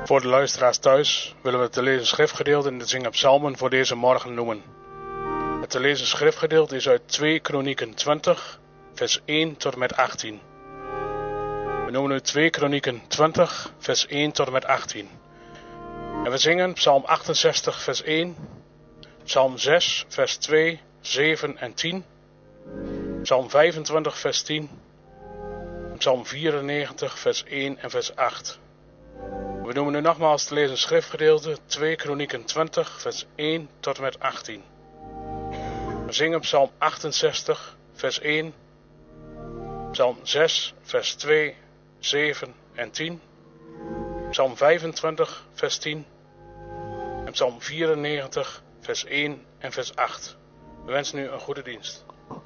Voor de luisteraars thuis willen we het te lezen schriftgedeelte in de zingen psalmen voor deze morgen noemen. Het te lezen schriftgedeelte is uit 2 Kronieken 20, vers 1 tot en met 18. We noemen nu 2 Kronieken 20, vers 1 tot en met 18. En we zingen psalm 68, vers 1, psalm 6, vers 2, 7 en 10, psalm 25, vers 10, psalm 94, vers 1 en vers 8. We noemen nu nogmaals te lezen schriftgedeelte 2 Kronieken 20, vers 1 tot en met 18. We zingen psalm 68, vers 1, psalm 6, vers 2, 7 en 10, psalm 25, vers 10 en psalm 94, vers 1 en vers 8. We wensen u een goede dienst.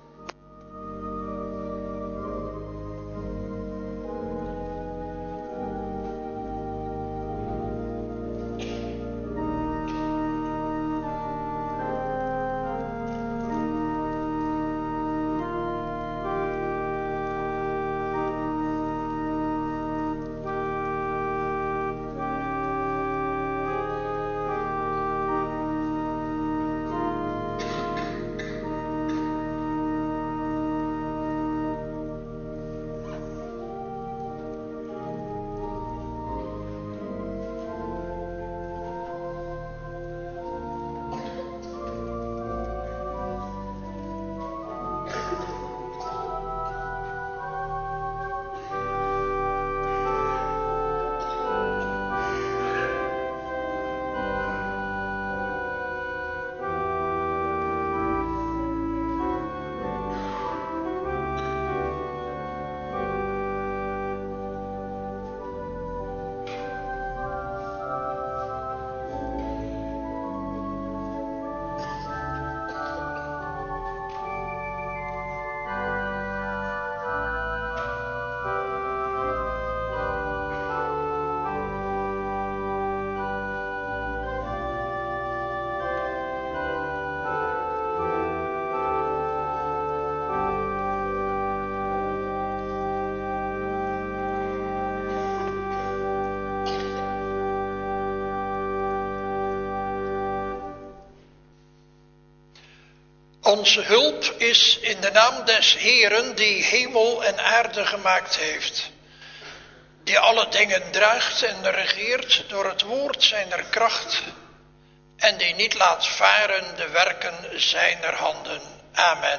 Onze hulp is in de naam des Heeren die hemel en aarde gemaakt heeft. Die alle dingen draagt en regeert door het woord zijner kracht. En die niet laat varen de werken zijner handen. Amen.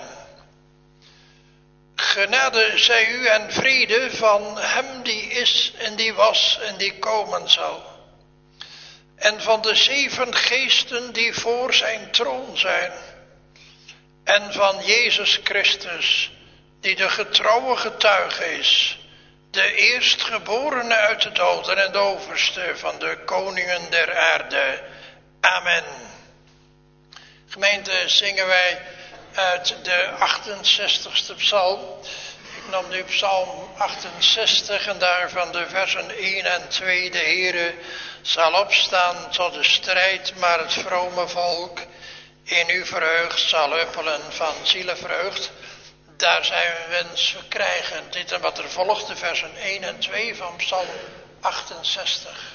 Genade zij u en vrede van hem die is en die was en die komen zal. En van de 7 geesten die voor zijn troon zijn. En van Jezus Christus, die de getrouwe getuige is, de eerstgeborene uit de doden en de overste van de koningen der aarde. Amen. Gemeente, zingen wij uit de 68ste psalm. Ik nam nu psalm 68 en daarvan de versen 1 en 2. De Heere zal opstaan tot de strijd, maar het vrome volk in u verheugd zal huppelen van zielenvreugd. Daar zijn we wens verkrijgen. Dit en wat er volgt, de versen 1 en 2 van psalm 68.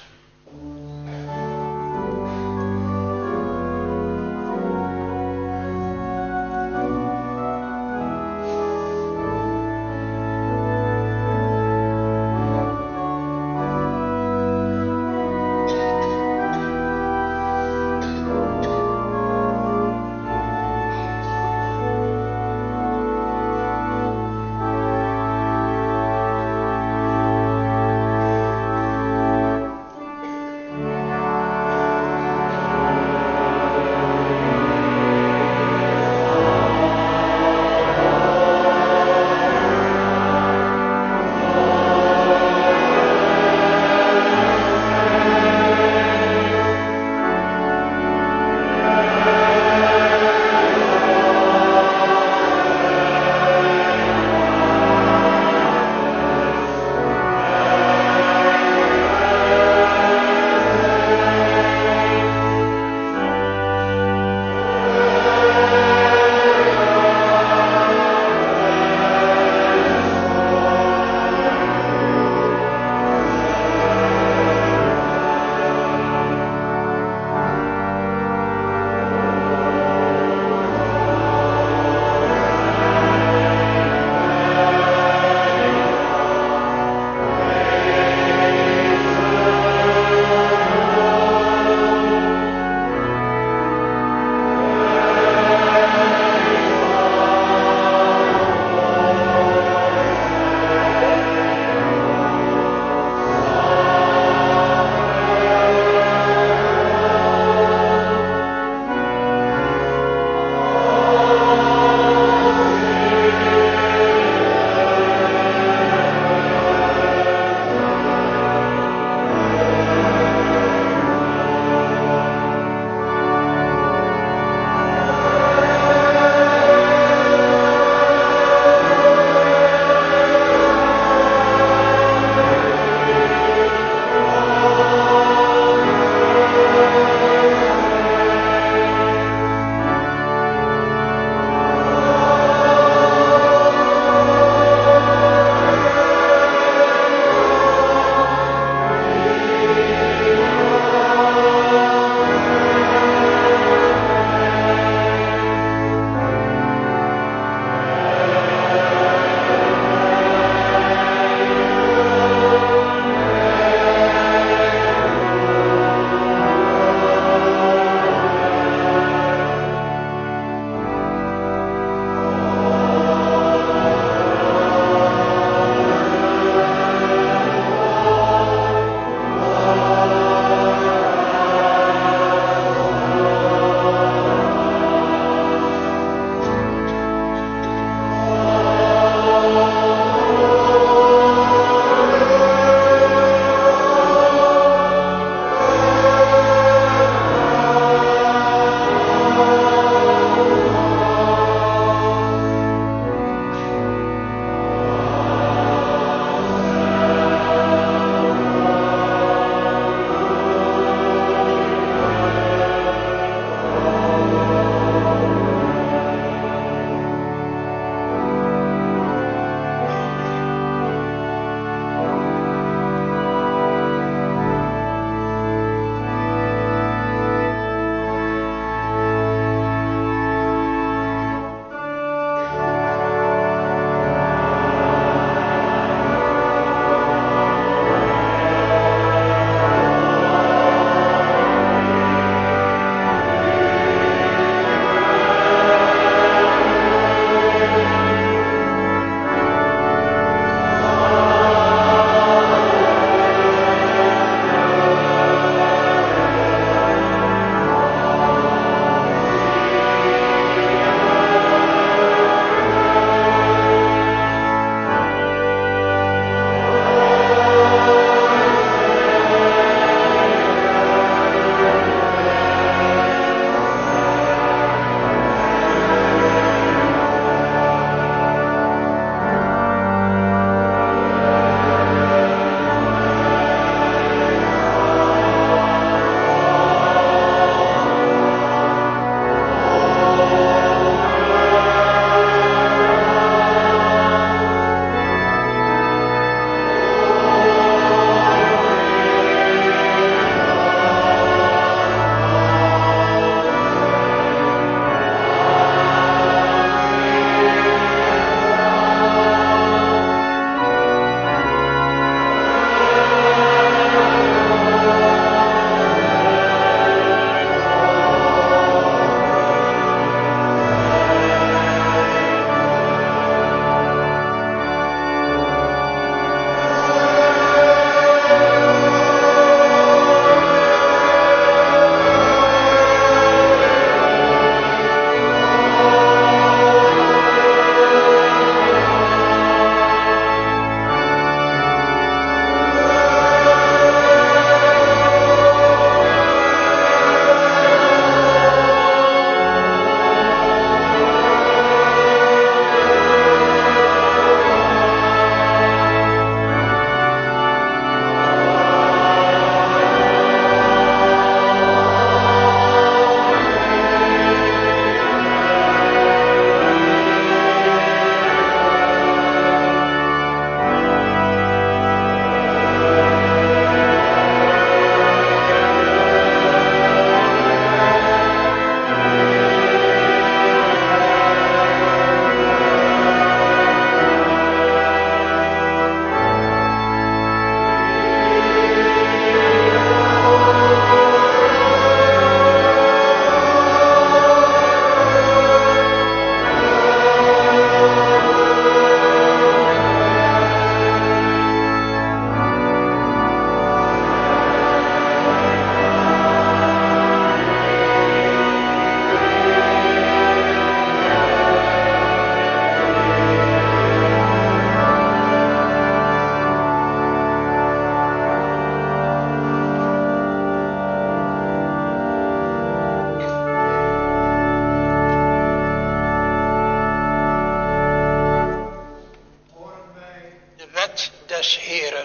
wet des Heeren.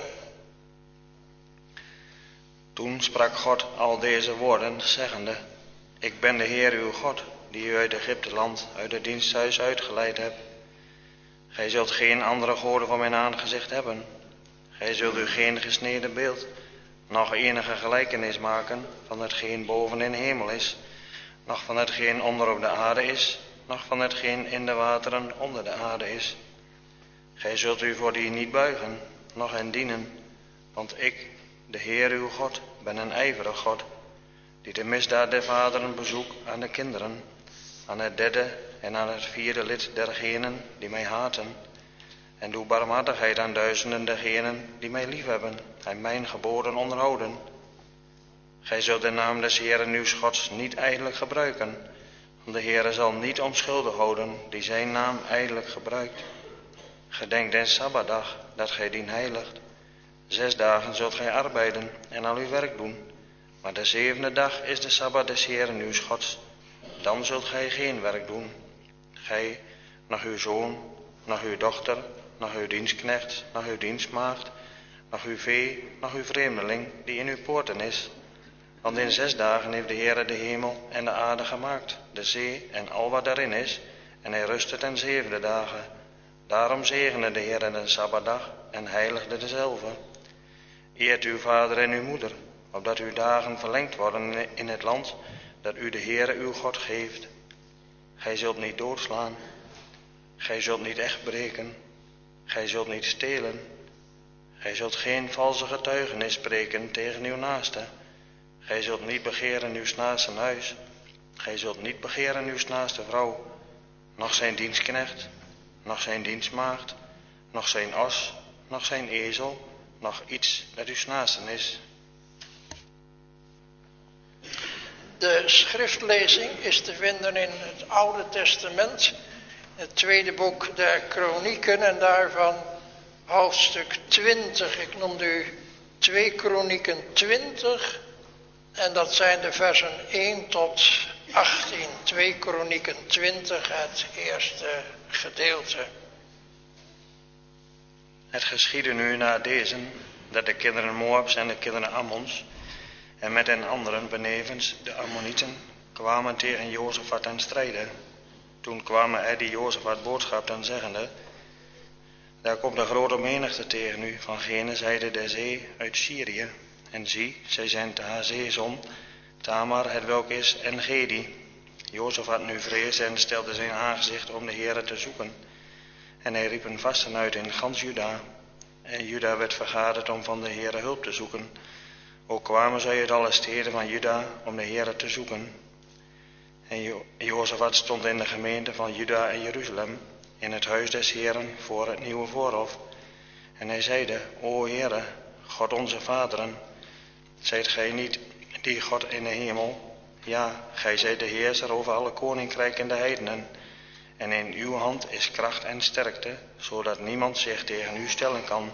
Toen sprak God al deze woorden, zeggende: Ik ben de Heer uw God, die u uit Egypteland, uit het diensthuis uitgeleid hebt. Gij zult geen andere goden voor mijn aangezicht hebben. Gij zult u geen gesneden beeld, noch enige gelijkenis maken van hetgeen boven in de hemel is, noch van hetgeen onder op de aarde is, noch van hetgeen in de wateren onder de aarde is. Gij zult u voor die niet buigen, noch hen dienen, want ik, de Heer uw God, ben een ijverig God, die de misdaad der vaderen bezoekt aan de kinderen, aan het derde en aan het vierde lid dergenen die mij haten, en doe barmhartigheid aan duizenden dergenen die mij liefhebben en mijn geboden onderhouden. Gij zult de naam des Heeren uws Gods niet ijdelijk gebruiken, want de Heere zal niet onschuldig houden die zijn naam ijdelijk gebruikt. Gedenk den Sabbatdag, dat gij dien heiligt. 6 dagen zult gij arbeiden en al uw werk doen, maar de 7e dag is de Sabbat des Heeren uws Gods. Dan zult gij geen werk doen. Gij, nog uw zoon, nog uw dochter, nog uw dienstknecht, nog uw dienstmaagd, nog uw vee, nog uw vreemdeling, die in uw poorten is. Want in 6 dagen heeft de Heere de hemel en de aarde gemaakt, de zee en al wat daarin is, en hij rustte ten 7e dagen. Daarom zegende de Heere de Sabbatdag en heiligde dezelve. Eert uw vader en uw moeder, opdat uw dagen verlengd worden in het land dat u de Heere uw God geeft. Gij zult niet doodslaan. Gij zult niet echt breken. Gij zult niet stelen. Gij zult geen valse getuigenis spreken tegen uw naaste. Gij zult niet begeren uw naaste huis. Gij zult niet begeren uw naaste vrouw, noch zijn dienstknecht, noch zijn dienstmaagd, noch zijn os, noch zijn ezel, noch iets dat uw naasten is. De schriftlezing is te vinden in het Oude Testament, het tweede boek der Kronieken en daarvan hoofdstuk 20. Ik noemde u 2 Kronieken 20 en dat zijn de versen 1 tot 18. 2 Kronieken 20, het eerste gedeelte. Het geschiedde nu na deze, dat de kinderen Moabs en de kinderen Ammons, en met den anderen benevens de Ammonieten, kwamen tegen Jozefat ten strijde. Toen kwamen er die Jozefat boodschapten zeggende: Daar komt een grote menigte tegen u van gene zijde der zee uit Syrië. En zie, zij zijn haar zeezon, Tamar, het welk is En-Gedi. Jozefat nu vreesde en stelde zijn aangezicht om de Heere te zoeken. En hij riep een vasten uit in gans Juda. En Juda werd vergaderd om van de Heere hulp te zoeken. Ook kwamen zij uit alle steden van Juda om de Heere te zoeken. En Jozefat stond in de gemeente van Juda en Jeruzalem, in het huis des Heeren voor het nieuwe voorhof. En hij zeide: O Heere, God onze vaderen, zijt gij niet die God in de hemel? Ja, gij zijt de heerser over alle koninkrijken en de heidenen. En in uw hand is kracht en sterkte, zodat niemand zich tegen u stellen kan.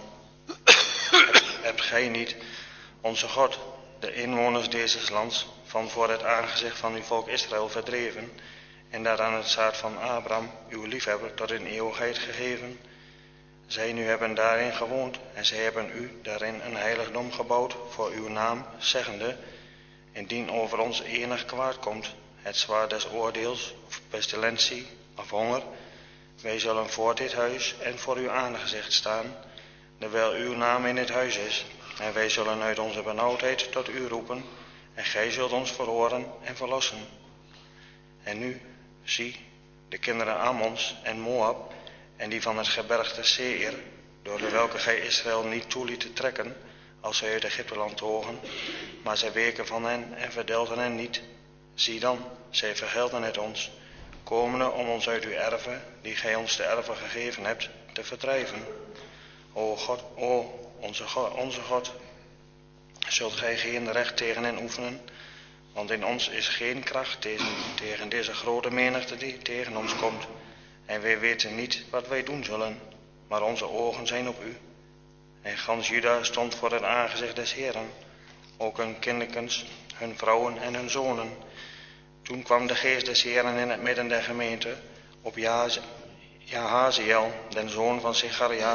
Hebt gij niet, onze God, de inwoners deze lands van voor het aangezicht van uw volk Israël verdreven, en daaraan het zaad van Abraham, uw liefhebber, tot in eeuwigheid gegeven? Zij nu hebben daarin gewoond, en zij hebben u daarin een heiligdom gebouwd voor uw naam, zeggende: Indien over ons enig kwaad komt, het zwaard des oordeels, of pestilentie, of honger, wij zullen voor dit huis en voor uw aangezicht staan, terwijl uw naam in het huis is, en wij zullen uit onze benauwdheid tot u roepen, en gij zult ons verhoren en verlossen. En nu, zie, de kinderen Ammons en Moab, en die van het gebergte Seir, door de welke gij Israël niet toeliet te trekken, als zij uit Egypteland togen, maar zij weken van hen en verdelden hen niet. Zie dan, zij vergelden het ons, komende om ons uit uw erven, die gij ons te erven gegeven hebt, te verdrijven. O God, o onze God, zult gij geen recht tegen hen oefenen, want in ons is geen kracht tegen deze grote menigte die tegen ons komt, en wij weten niet wat wij doen zullen, maar onze ogen zijn op u. En gans Juda stond voor het aangezicht des Heeren, ook hun kinderkens, hun vrouwen en hun zonen. Toen kwam de geest des Heeren in het midden der gemeente op Jahaziel, den zoon van Zecharia,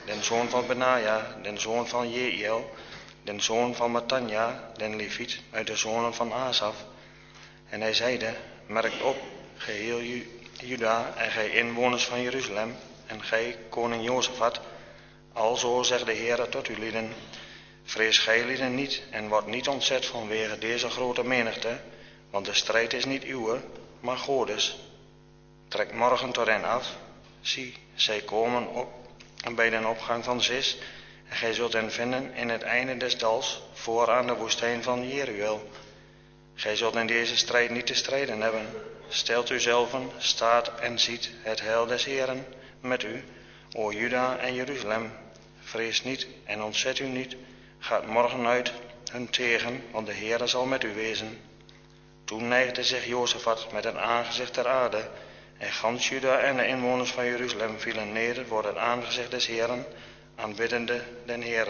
den zoon van Benaja, den zoon van Jeiel, den zoon van Matanja, den Leviet, uit de zonen van Asaf. En hij zeide, merkt op, geheel Juda en gij inwoners van Jeruzalem, en gij, koning Jozefat, alzo zegt de Heere tot uw lieden, vrees gij lieden niet, en word niet ontzet vanwege deze grote menigte, want de strijd is niet uwe, maar Godes. Trek morgen tot hen af, zie, zij komen op bij den opgang van Zis, en gij zult hen vinden in het einde des dals, voor aan de woestijn van Jeruel. Gij zult in deze strijd niet te strijden hebben. Stelt u zelven, staat en ziet het heil des Heeren met u, o Juda en Jeruzalem. Vrees niet en ontzet u niet, gaat morgen uit hun tegen, want de Heere zal met u wezen. Toen neigde zich Jozefat met het aangezicht ter aarde, en gans Juda en de inwoners van Jeruzalem vielen neder voor het aangezicht des Heeren, aanbiddende den Heere.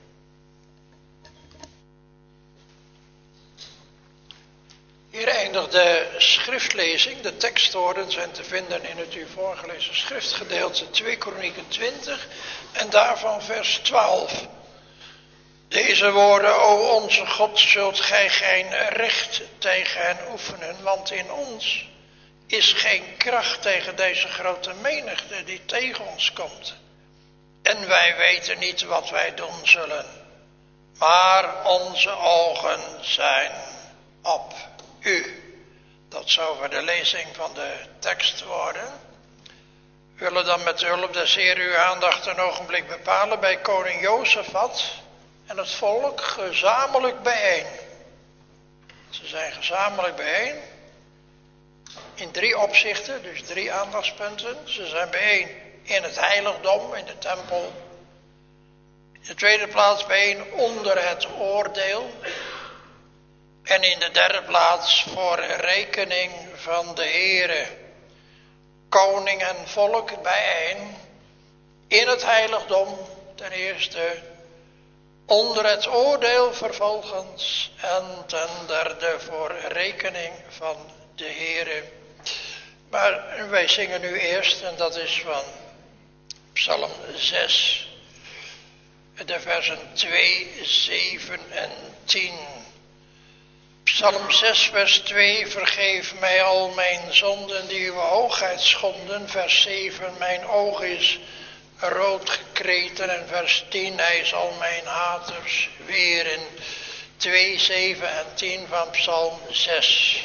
Hier eindigt de schriftlezing. De tekstwoorden zijn te vinden in het u voorgelezen schriftgedeelte 2 Kronieken 20 en daarvan vers 12. Deze woorden, o onze God, zult gij geen recht tegen hen oefenen, want in ons is geen kracht tegen deze grote menigte die tegen ons komt. En wij weten niet wat wij doen zullen, maar onze ogen zijn op u. Tot zover de lezing van de tekstwoorden. We willen dan met de hulp des Heer uw aandacht een ogenblik bepalen bij koning Jozefat en het volk gezamenlijk bijeen. Ze zijn gezamenlijk bijeen in 3 opzichten, dus 3 aandachtspunten. Ze zijn bijeen in het heiligdom, in de tempel. In de tweede plaats bijeen onder het oordeel. En in de derde plaats voor rekening van de Heere. Koning en volk bijeen in het heiligdom ten eerste, onder het oordeel vervolgens en ten derde voor rekening van de Heere. Maar wij zingen nu eerst, en dat is van Psalm 6, de versen 2, 7 en 10. Psalm 6 vers 2, vergeef mij al mijn zonden die uw hoogheid schonden. Vers 7, mijn oog is rood gekreten. En vers 10, hij zal mijn haters weren. 2, 7 en 10 van Psalm 6.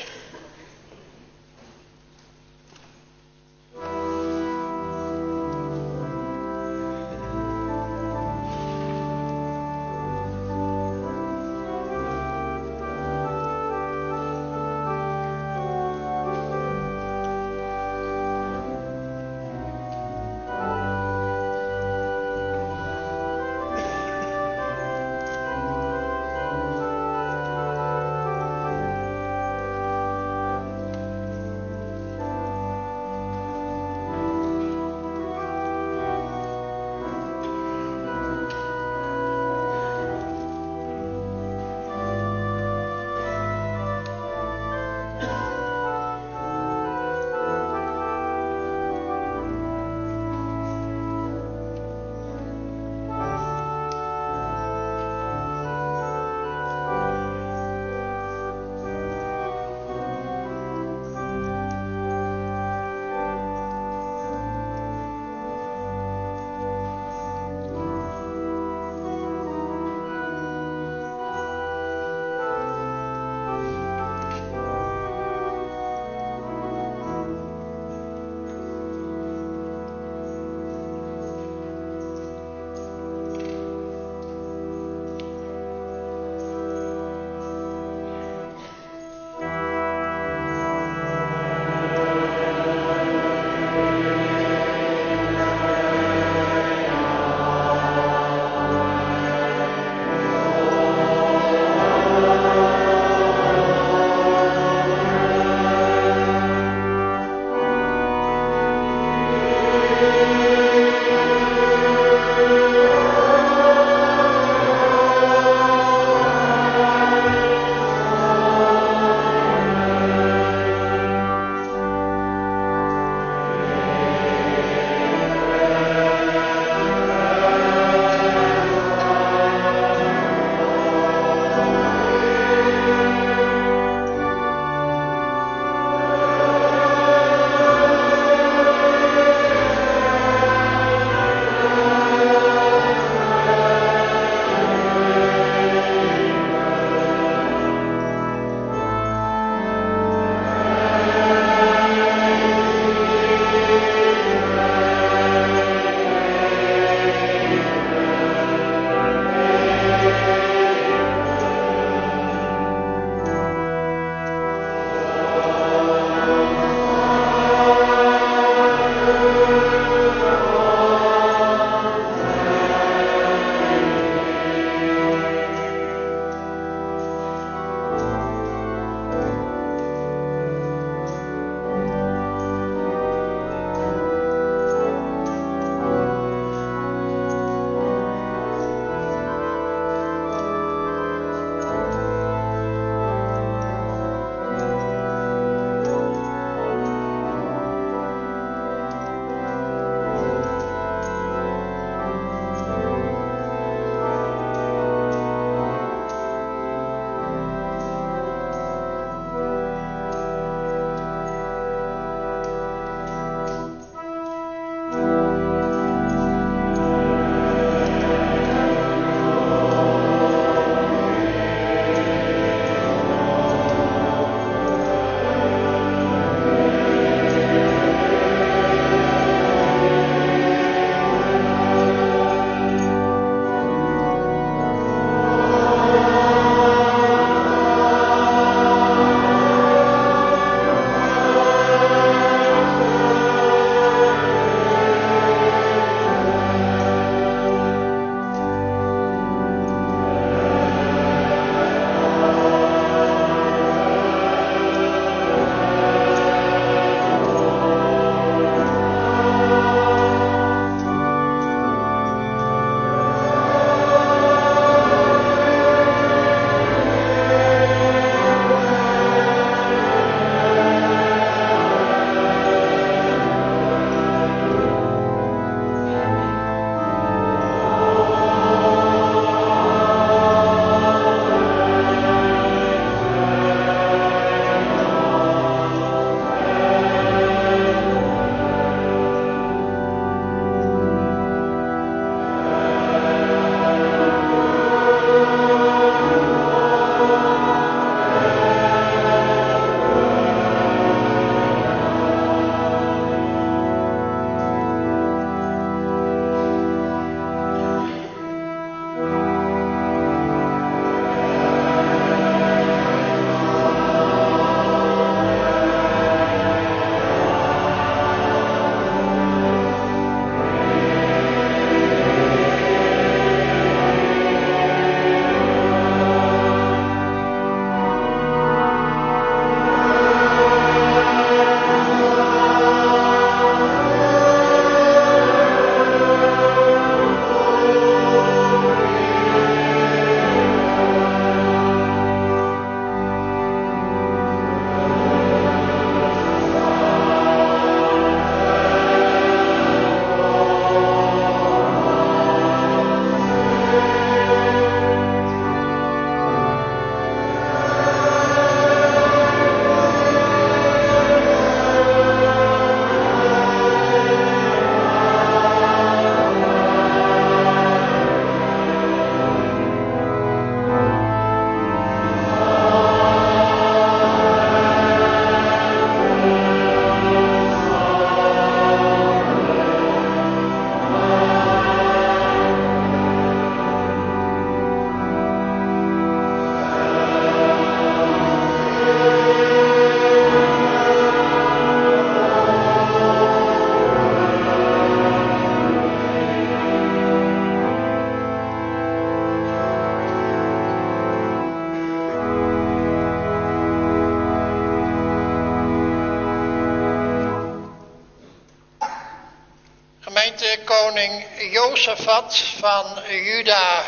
koning Jozefat van Juda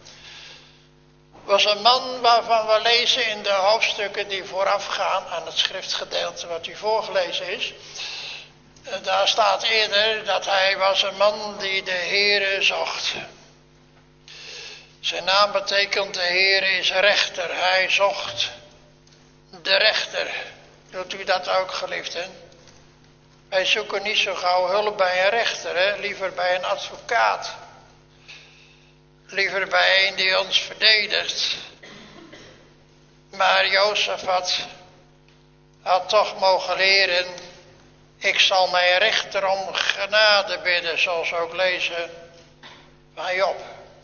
was een man waarvan we lezen in de hoofdstukken die voorafgaan aan het schriftgedeelte wat u voorgelezen is. Daar staat eerder dat hij was een man die de Heere zocht. Zijn naam betekent de Heere is rechter. Hij zocht de rechter. Doet u dat ook, geliefden? Wij zoeken niet zo gauw hulp bij een rechter, hè? Liever bij een advocaat. Liever bij een die ons verdedigt. Maar Jozefat had toch mogen leren, ik zal mijn rechter om genade bidden, zoals we ook lezen van Job.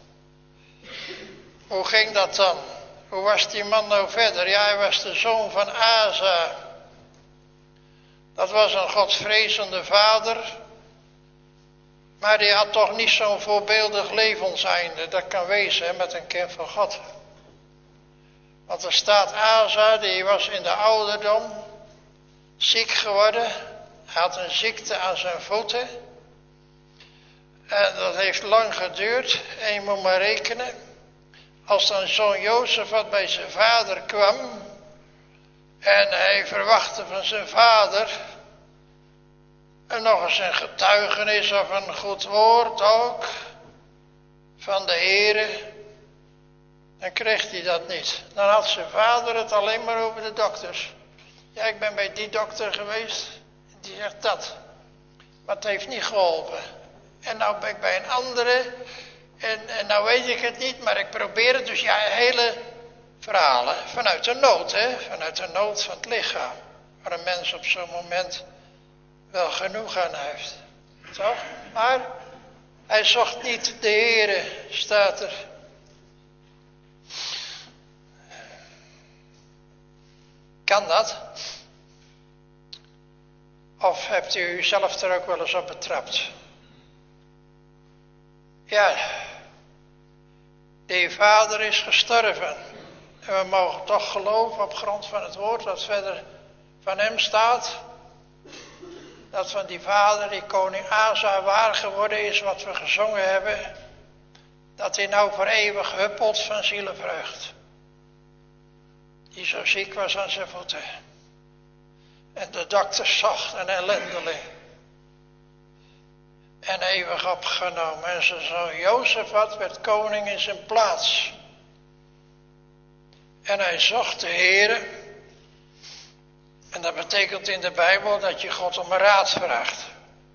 Hoe ging dat dan? Hoe was die man nou verder? Ja, hij was de zoon van Asa. Dat was een godvrezende vader. Maar die had toch niet zo'n voorbeeldig levenseinde. Dat kan wezen, hè, met een kind van God. Want er staat Asa, die was in de ouderdom ziek geworden. Hij had een ziekte aan zijn voeten. En dat heeft lang geduurd. En je moet maar rekenen. Als dan zoon Jozefat bij zijn vader kwam. En hij verwachtte van zijn vader. En nog eens een getuigenis of een goed woord ook. Van de Heere. Dan kreeg hij dat niet. Dan had zijn vader het alleen maar over de dokters. Ja, ik ben bij die dokter geweest. En die zegt dat. Maar het heeft niet geholpen. En nou ben ik bij een andere. En nou weet ik het niet, maar ik probeer het. Dus ja, hele verhalen. Vanuit de nood, hè. Vanuit de nood van het lichaam. Waar een mens op zo'n moment wel genoeg aan heeft. Toch? Maar hij zocht niet de Heere, staat er. Kan dat? Of hebt u uzelf er ook wel eens op betrapt? Ja, die vader is gestorven. En we mogen toch geloven op grond van het woord wat verder van hem staat. Dat van die vader, die koning Asa, waar geworden is wat we gezongen hebben. Dat hij nou voor eeuwig huppelt van zielenvreugd. Die zo ziek was aan zijn voeten. En de dokters zocht een ellendeling. En eeuwig opgenomen. En zijn zoon Jozefat werd koning in zijn plaats. En hij zocht de Heere. En dat betekent in de Bijbel dat je God om raad vraagt.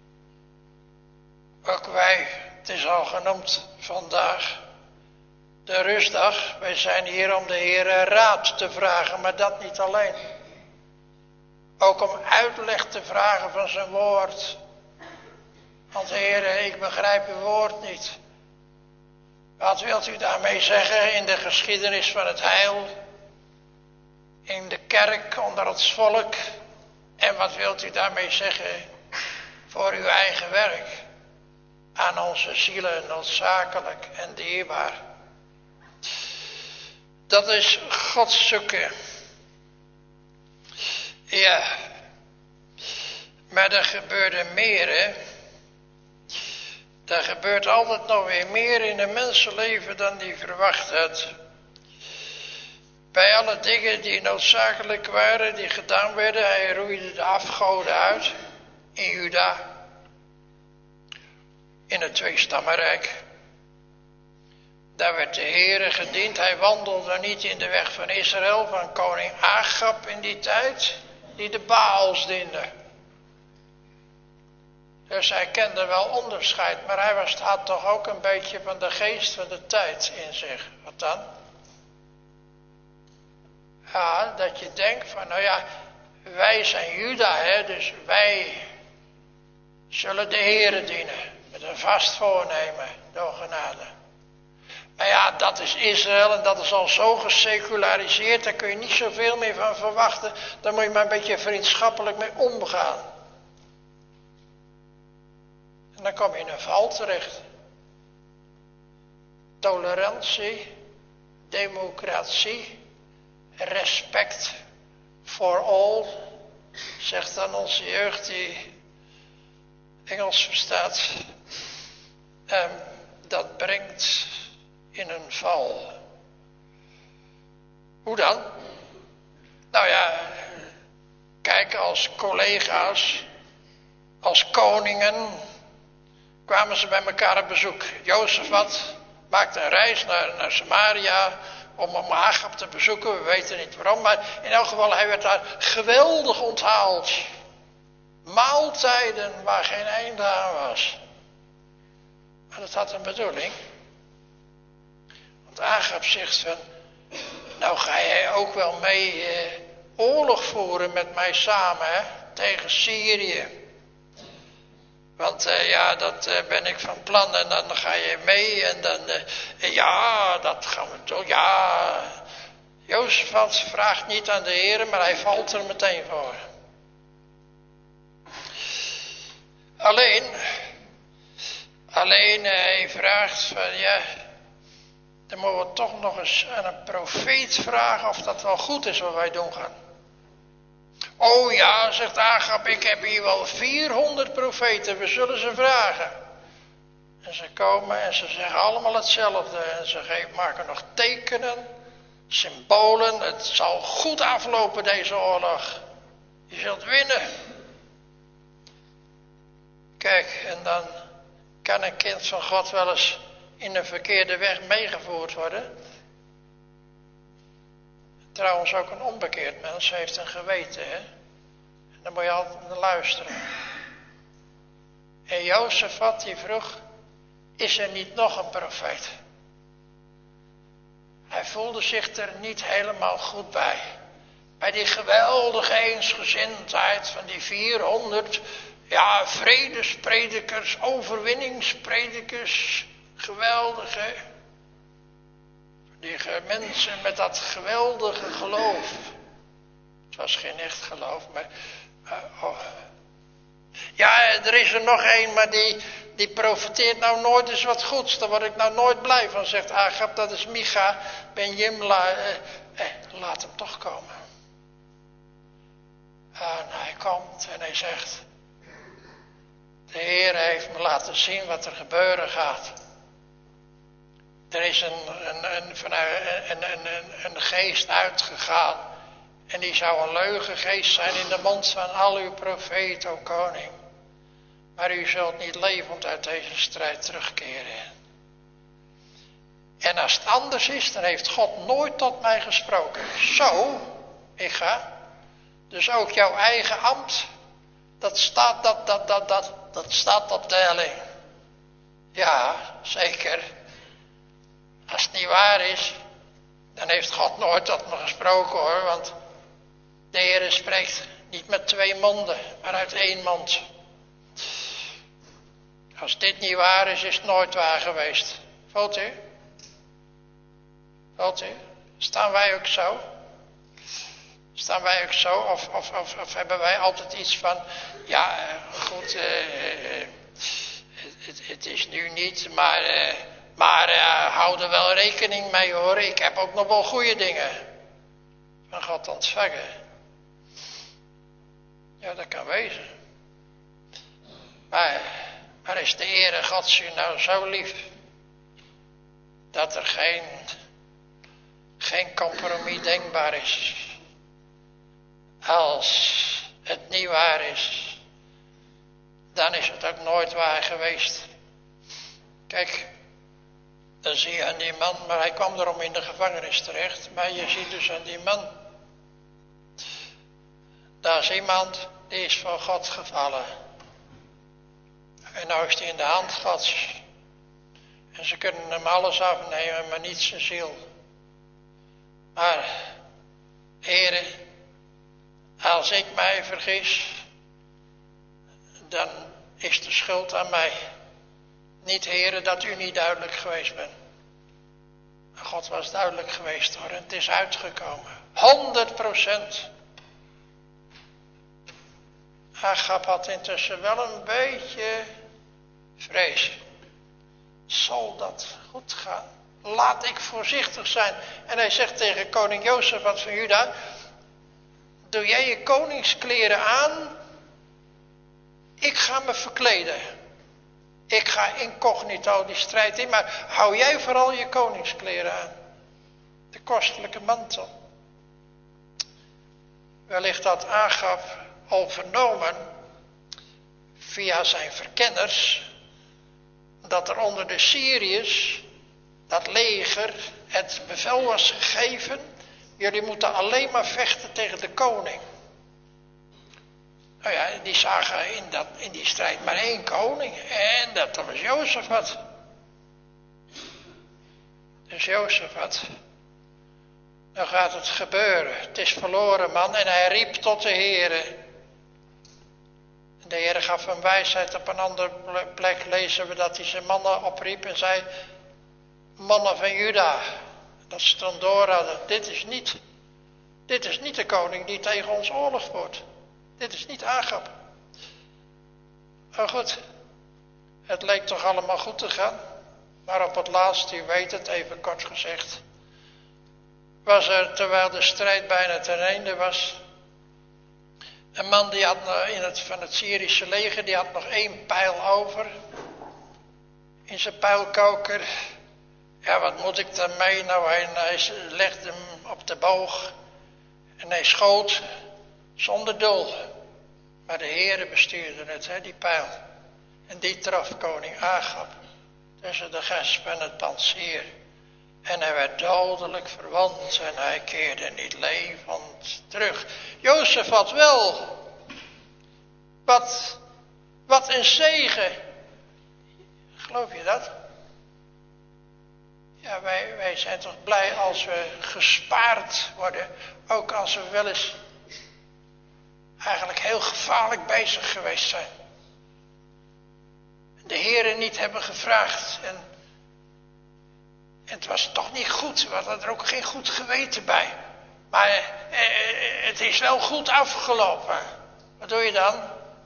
Ook wij, het is al genoemd vandaag, de rustdag. Wij zijn hier om de Heere raad te vragen, maar dat niet alleen. Ook om uitleg te vragen van zijn woord. Want Heere, ik begrijp uw woord niet. Wat wilt u daarmee zeggen in de geschiedenis van het heil? In de kerk, onder het volk. En wat wilt u daarmee zeggen voor uw eigen werk? Aan onze zielen noodzakelijk en dierbaar. Dat is God zoeken. Ja. Maar er gebeurde meer, hè. Er gebeurt altijd nog weer meer in een mensenleven dan die verwacht had. Bij alle dingen die noodzakelijk waren, die gedaan werden, hij roeide de afgoden uit in Juda. In het tweestammenrijk. Daar werd de Heere gediend. Hij wandelde niet in de weg van Israël, van koning Agab in die tijd, die de Baals diende. Dus hij kende wel onderscheid, maar hij had toch ook een beetje van de geest van de tijd in zich. Wat dan? Ja, dat je denkt van, nou ja, wij zijn Juda, hè, dus wij zullen de Heere dienen. Met een vast voornemen, door genade. Maar ja, dat is Israël en dat is al zo geseculariseerd, daar kun je niet zoveel meer van verwachten. Daar moet je maar een beetje vriendschappelijk mee omgaan. En dan kom je in een val terecht. Tolerantie, democratie, respect for all, zegt dan onze jeugd die Engels verstaat. dat brengt in een val. Hoe dan? Nou ja, kijk, als collega's, als koningen, kwamen ze bij elkaar op bezoek. Jozefat maakte een reis naar Samaria om Agab te bezoeken. We weten niet waarom, maar in elk geval, hij werd daar geweldig onthaald. Maaltijden waar geen einde aan was. Maar dat had een bedoeling. Want Agab zegt van, nou ga jij ook wel mee oorlog voeren met mij samen, hè, tegen Syrië. Want dat ben ik van plan en dan ga je mee en dan, dat gaan we toch, ja. Jozefat vraagt niet aan de Heer, maar hij valt er meteen voor. Alleen hij vraagt van, ja, dan moeten we toch nog eens aan een profeet vragen of dat wel goed is wat wij doen gaan. Oh ja, zegt Agab, ik heb hier wel 400 profeten, we zullen ze vragen. En ze komen en ze zeggen allemaal hetzelfde. En ze maken nog tekenen, symbolen. Het zal goed aflopen deze oorlog. Je zult winnen. Kijk, en dan kan een kind van God wel eens in een verkeerde weg meegevoerd worden. Trouwens ook een onbekeerd mens heeft een geweten, hè. En dan moet je altijd naar luisteren. En Jozefat die vroeg, is er niet nog een profeet? Hij voelde zich er niet helemaal goed bij. Bij die geweldige eensgezindheid van die 400, vredespredikers, overwinningspredikers, geweldige. Die mensen met dat geweldige geloof. Het was geen echt geloof, maar... Ja, er is er nog één, maar die profeteert nou nooit eens wat goeds. Daar word ik nou nooit blij van, zegt Agab. Dat is Micha ben Jimla. Laat hem toch komen. En hij komt en hij zegt... De Heer heeft me laten zien wat er gebeuren gaat. Er is een geest uitgegaan. En die zou een leugengeest zijn in de mond van al uw profeten, o koning. Maar u zult niet levend uit deze strijd terugkeren. En als het anders is, dan heeft God nooit tot mij gesproken. Zo, ik ga. Dus ook jouw eigen ambt, dat staat op de helling. Ja, zeker. Als het niet waar is, dan heeft God nooit tot me gesproken hoor. Want de Heer spreekt niet met 2 monden, maar uit 1 mond. Als dit niet waar is, is het nooit waar geweest. Voelt u? Voelt u? Staan wij ook zo? Staan wij ook zo? Of hebben wij altijd iets van... Ja, goed, het is nu niet, maar hou er wel rekening mee hoor. Ik heb ook nog wel goede dingen van God ontvangen. Ja, dat kan wezen. Maar is de Heere God u nou zo lief... dat er geen compromis denkbaar is... Als het niet waar is, dan is het ook nooit waar geweest. Kijk, dan zie je aan die man, maar hij kwam erom in de gevangenis terecht. Maar je ziet dus aan die man, daar is iemand die is voor God gevallen. En nou is hij in de hand Gods. En ze kunnen hem alles afnemen, maar niet zijn ziel. Maar, Heere, als ik mij vergis, dan is de schuld aan mij. Niet, Heere, dat u niet duidelijk geweest bent. Maar God was duidelijk geweest hoor, en het is uitgekomen. 100%. Agab had intussen wel een beetje vrees. Zal dat goed gaan? Laat ik voorzichtig zijn. En hij zegt tegen koning Jozefat van Juda... Doe jij je koningskleren aan? Ik ga me verkleden. Ik ga incognito die strijd in, maar hou jij vooral je koningskleren aan. De kostelijke mantel. Wellicht had Agab al vernomen, via zijn verkenners, dat er onder de Syriërs, dat leger, het bevel was gegeven, jullie moeten alleen maar vechten tegen de koning. Nou ja, die zagen in die strijd maar één koning. En dat was Jozefat. Dus Jozefat. Dan gaat het gebeuren. Het is verloren, man. En hij riep tot de Heere. En de Heere gaf hem wijsheid. Op een andere plek lezen we dat hij zijn mannen opriep en zei: mannen van Juda. Dat ze dan door hadden. Dit is niet de koning die tegen ons oorlog voert. Dit is niet Agab. Maar goed, het leek toch allemaal goed te gaan. Maar op het laatst, u weet het, even kort gezegd, was er, terwijl de strijd bijna ten einde was, een man die had van het Syrische leger, die had nog 1 pijl over in zijn pijlkoker. Ja, wat moet ik daarmee? Nou, hij legde hem op de boog en hij schoot zonder doel. Maar de Heere bestuurde het, die pijl. En die trof koning Agab tussen de gesp en het pansier. En hij werd dodelijk verwond en hij keerde niet levend terug. Jozef had wel. Wat een zegen. Geloof je dat? Ja, wij zijn toch blij als we gespaard worden. Ook als we wel eens eigenlijk heel gevaarlijk bezig geweest zijn. De Heere niet hebben gevraagd. En het was toch niet goed. We hadden er ook geen goed geweten bij. Maar het is wel goed afgelopen. Wat doe je dan?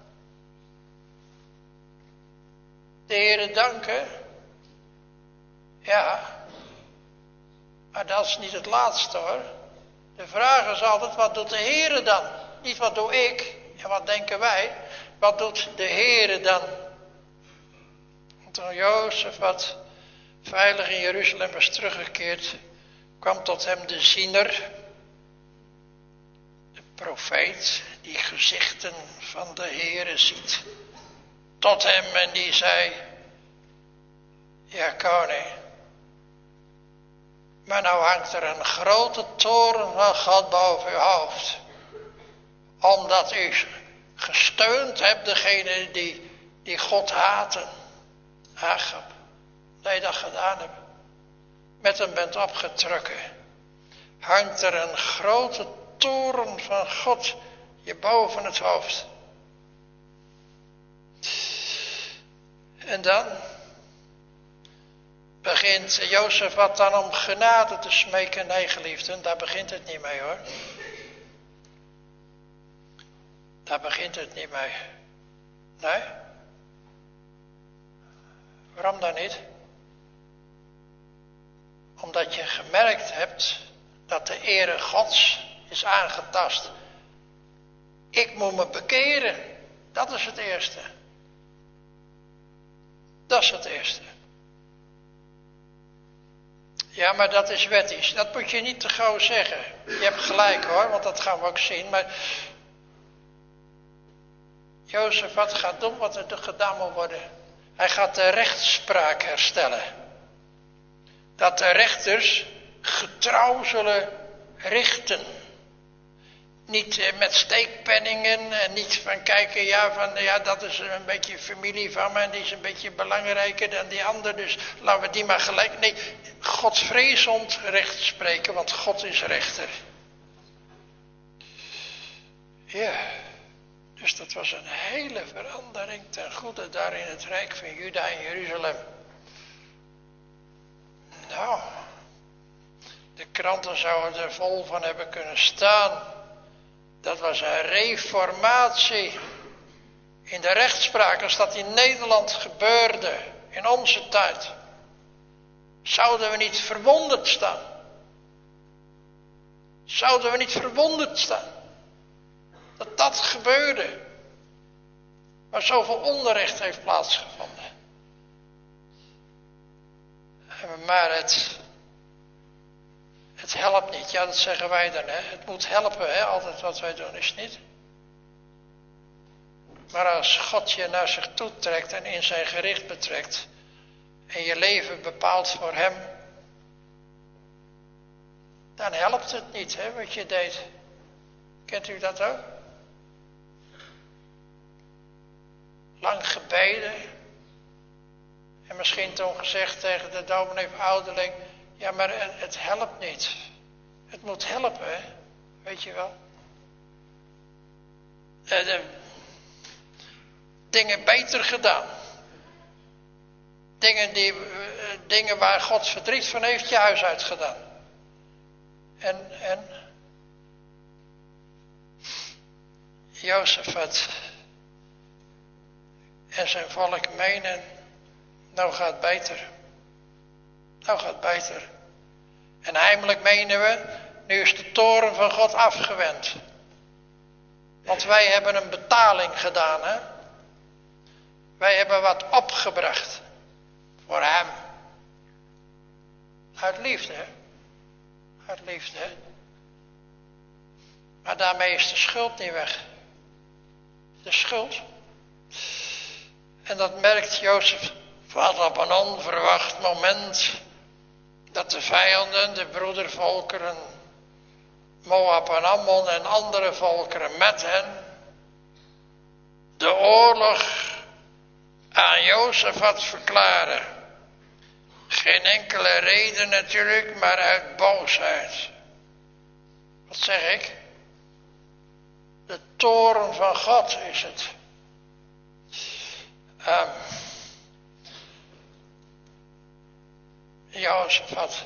De Heere danken. Ja. Maar dat is niet het laatste hoor. De vraag is altijd, wat doet de Heere dan? Niet wat doe ik en wat denken wij. Wat doet de Heere dan? Toen Jozef wat veilig in Jeruzalem was teruggekeerd, kwam tot hem de ziener, de profeet, die gezichten van de Heere ziet. Tot hem en die zei: ja, koning, maar nou hangt er een grote toren van God boven uw hoofd. Omdat u gesteund hebt degene die God haten. Agab, dat je dat gedaan hebt. Met hem bent opgetrokken. Hangt er een grote toren van God je boven het hoofd. En dan begint Jozef wat dan om genade te smeken. Nee, geliefden, daar begint het niet mee hoor. Daar begint het niet mee. Nee? Waarom dan niet? Omdat je gemerkt hebt dat de ere Gods is aangetast. Ik moet me bekeren. Dat is het eerste. Dat is het eerste. Ja, maar dat is wettisch. Dat moet je niet te gauw zeggen. Je hebt gelijk hoor, want dat gaan we ook zien. Maar Jozef, wat gaat doen wat er gedaan moet worden? Hij gaat de rechtspraak herstellen. Dat de rechters getrouw zullen richten. Niet met steekpenningen en niet van kijken, ja, dat is een beetje familie van me en die is een beetje belangrijker dan die ander, dus laten we die maar gelijk. Nee, godsvrezend recht spreken, want God is rechter. Ja, dus dat was een hele verandering ten goede daar in het Rijk van Juda en Jeruzalem. Nou, de kranten zouden er vol van hebben kunnen staan. Dat was een reformatie in de rechtspraak als dat in Nederland gebeurde, in onze tijd. Zouden we niet verwonderd staan? Zouden we niet verwonderd staan dat dat gebeurde? Waar zoveel onrecht heeft plaatsgevonden. Maar het helpt niet. Ja, dat zeggen wij dan. Hè. Het moet helpen, hè, altijd wat wij doen, is het niet? Maar als God je naar zich toe trekt en in zijn gericht betrekt en je leven bepaalt voor hem, dan helpt het niet, hè, wat je deed. Kent u dat ook? Lang gebeden. En misschien toen gezegd tegen de dominee of ouderling, ja, maar het helpt niet. Het moet helpen, hè? Weet je wel. Dingen beter gedaan. Dingen waar God verdriet van heeft, je huis uitgedaan. En Jozefat en zijn volk menen, nou gaat beter. Nou gaat beter. En heimelijk menen we, nu is de toren van God afgewend. Want wij hebben een betaling gedaan, hè. Wij hebben wat opgebracht. Voor hem. Uit liefde, hè. Uit liefde, hè. Maar daarmee is de schuld niet weg. De schuld. En dat merkt Jozef. Wat op een onverwacht moment dat de vijanden, de broedervolkeren, Moab en Ammon en andere volkeren met hen, de oorlog aan Jozefat verklaren. Geen enkele reden natuurlijk, maar uit boosheid. Wat zeg ik? De toren van God is het. Jozefat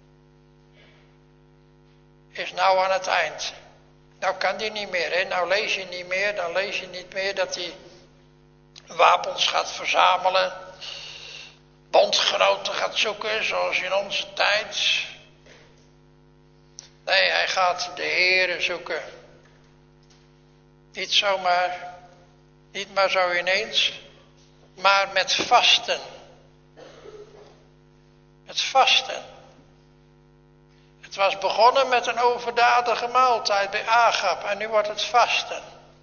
is nou aan het eind. Nou kan die niet meer, hè? Nou lees je niet meer, dan lees je niet meer dat hij wapens gaat verzamelen, bondgenoten gaat zoeken, zoals in onze tijd. Nee, hij gaat de Heere zoeken. Niet zomaar, niet maar zo ineens, maar met vasten. Met vasten. Het was begonnen met een overdadige maaltijd bij Agab en nu wordt het vasten.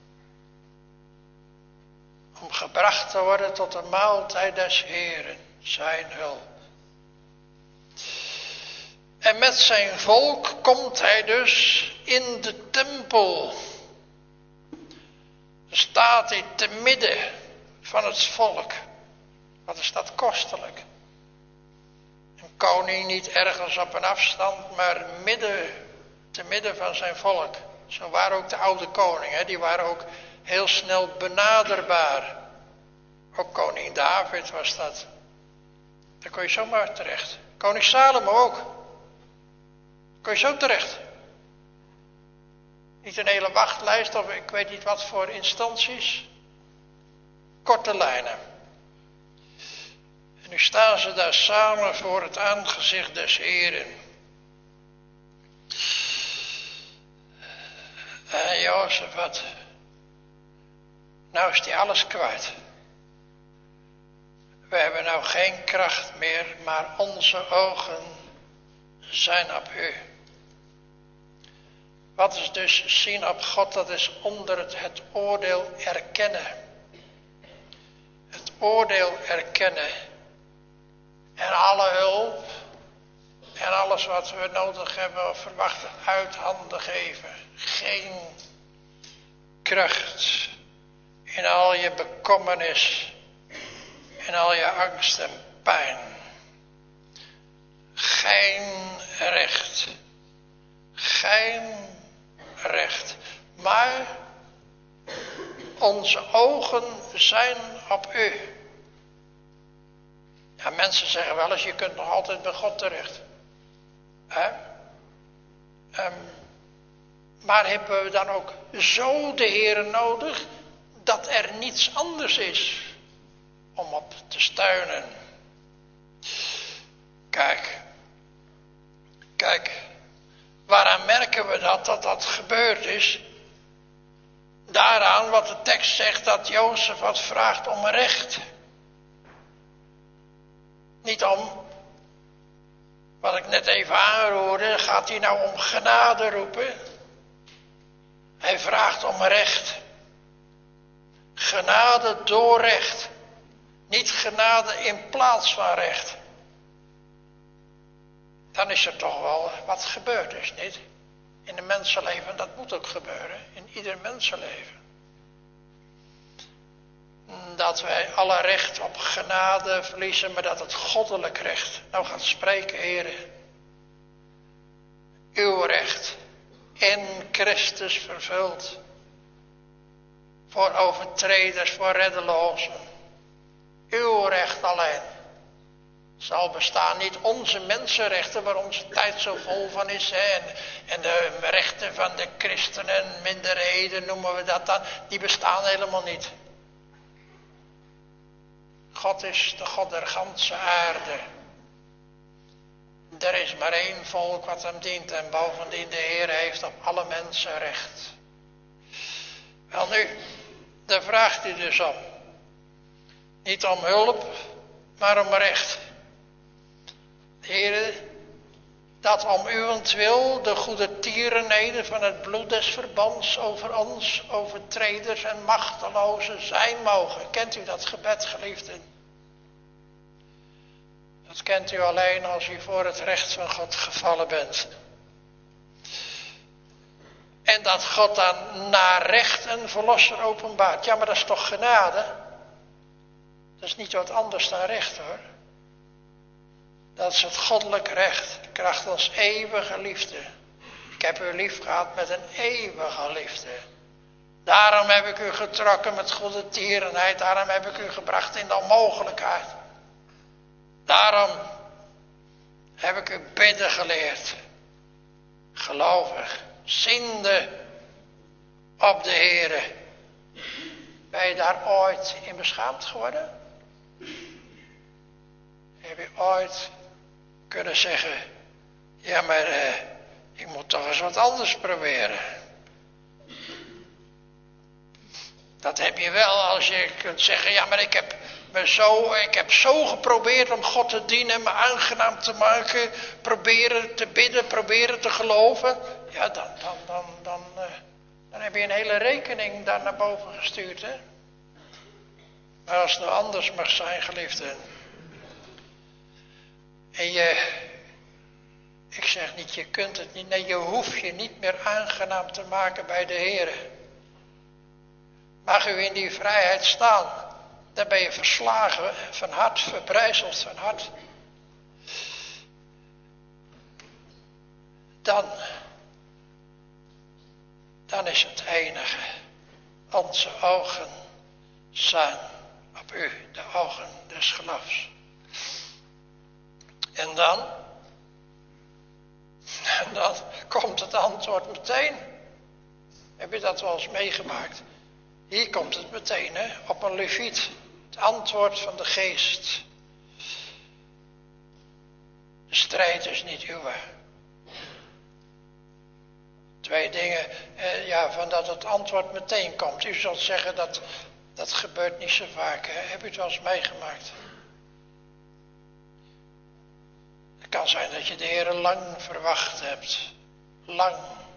Om gebracht te worden tot de maaltijd des Heeren, zijn hulp. En met zijn volk komt hij dus in de tempel. Dan staat hij te midden van het volk. Wat is dat kostelijk? Een koning niet ergens op een afstand, maar te midden van zijn volk. Zo waren ook de oude koningen, die waren ook heel snel benaderbaar. Ook koning David was dat. Daar kon je zomaar terecht. Koning Salomo ook. Daar kon je zo terecht. Niet een hele wachtlijst of ik weet niet wat voor instanties. Korte lijnen. En nu staan ze daar samen voor het aangezicht des Heeren. En Jozefat. Nou is hij alles kwijt. We hebben nou geen kracht meer, maar onze ogen zijn op u. Wat is dus zien op God? Dat is onder het oordeel erkennen. Het oordeel erkennen. En alle hulp en alles wat we nodig hebben of verwachten uit handen geven. Geen kracht in al je bekommernis en al je angst en pijn. Geen recht. Geen recht. Maar onze ogen zijn op u. Ja, mensen zeggen wel eens, je kunt nog altijd bij God terecht. Maar hebben we dan ook zo de Heer nodig, dat er niets anders is om op te steunen? Kijk, waaraan merken we dat gebeurd is? Daaraan wat de tekst zegt, dat Jozefat vraagt om recht. Niet om Wat ik net even aanroerde, gaat hij nou om genade roepen? Hij vraagt om recht. Genade door recht. Niet genade in plaats van recht. Dan is er toch wel wat gebeurd is, niet? In een mensenleven, dat moet ook gebeuren. In ieder mensenleven. Dat wij alle recht op genade verliezen, maar dat het goddelijk recht nou gaat spreken, heren. Uw recht in Christus vervuld. Voor overtreders, voor reddelozen. Uw recht alleen zal bestaan. Niet onze mensenrechten, waar onze tijd zo vol van is. En de rechten van de christenen, minderheden noemen we dat dan. Die bestaan helemaal niet. God is de God der ganse aarde. Er is maar één volk wat hem dient. En bovendien de Heer heeft op alle mensen recht. Wel nu, daar vraagt hij dus om. Niet om hulp, maar om recht. Heer, dat om uwentwil de goede tierenheden van het bloed des verbands over ons, overtreders en machtelozen zijn mogen. Kent u dat gebed, geliefden? Dat kent u alleen als u voor het recht van God gevallen bent. En dat God dan naar recht een verlosser openbaart. Ja, maar dat is toch genade? Dat is niet wat anders dan recht, hoor. Dat is het goddelijk recht, krachtens eeuwige liefde. Ik heb u lief gehad met een eeuwige liefde. Daarom heb ik u getrokken met goede tierenheid. Daarom heb ik u gebracht in de onmogelijkheid. Daarom heb ik u bidden geleerd. Gelovig, ziende op de Heere. Ben je daar ooit in beschaamd geworden? Heb je ooit kunnen zeggen, ja maar ik moet toch eens wat anders proberen. Dat heb je wel als je kunt zeggen, ja maar ik heb zo geprobeerd om God te dienen, me aangenaam te maken, proberen te bidden, proberen te geloven. Ja, dan heb je een hele rekening daar naar boven gestuurd, hè. Maar als het nou anders mag zijn, geliefden. En ik zeg niet, je kunt het niet, nee, je hoeft je niet meer aangenaam te maken bij de Heer. Mag u in die vrijheid staan, dan ben je verslagen van hart, verbrijzeld van hart. Dan is het enige, onze ogen zijn op u, de ogen des geloofs. En dan komt het antwoord meteen. Heb je dat wel eens meegemaakt? Hier komt het meteen, hè, op een leviet. Het antwoord van de geest. De strijd is niet uwe. Twee dingen, van dat het antwoord meteen komt. U zult zeggen dat gebeurt niet zo vaak. Hè? Heb u het wel eens meegemaakt? Het kan zijn dat je de Heer lang verwacht hebt. Lang.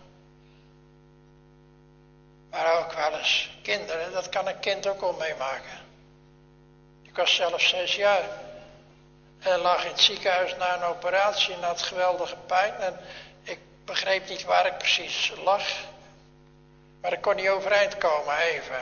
Maar ook wel eens kinderen, dat kan een kind ook al meemaken. Ik was zelf 6 jaar. En lag in het ziekenhuis na een operatie en had geweldige pijn. En ik begreep niet waar ik precies lag. Maar ik kon niet overeind komen, even.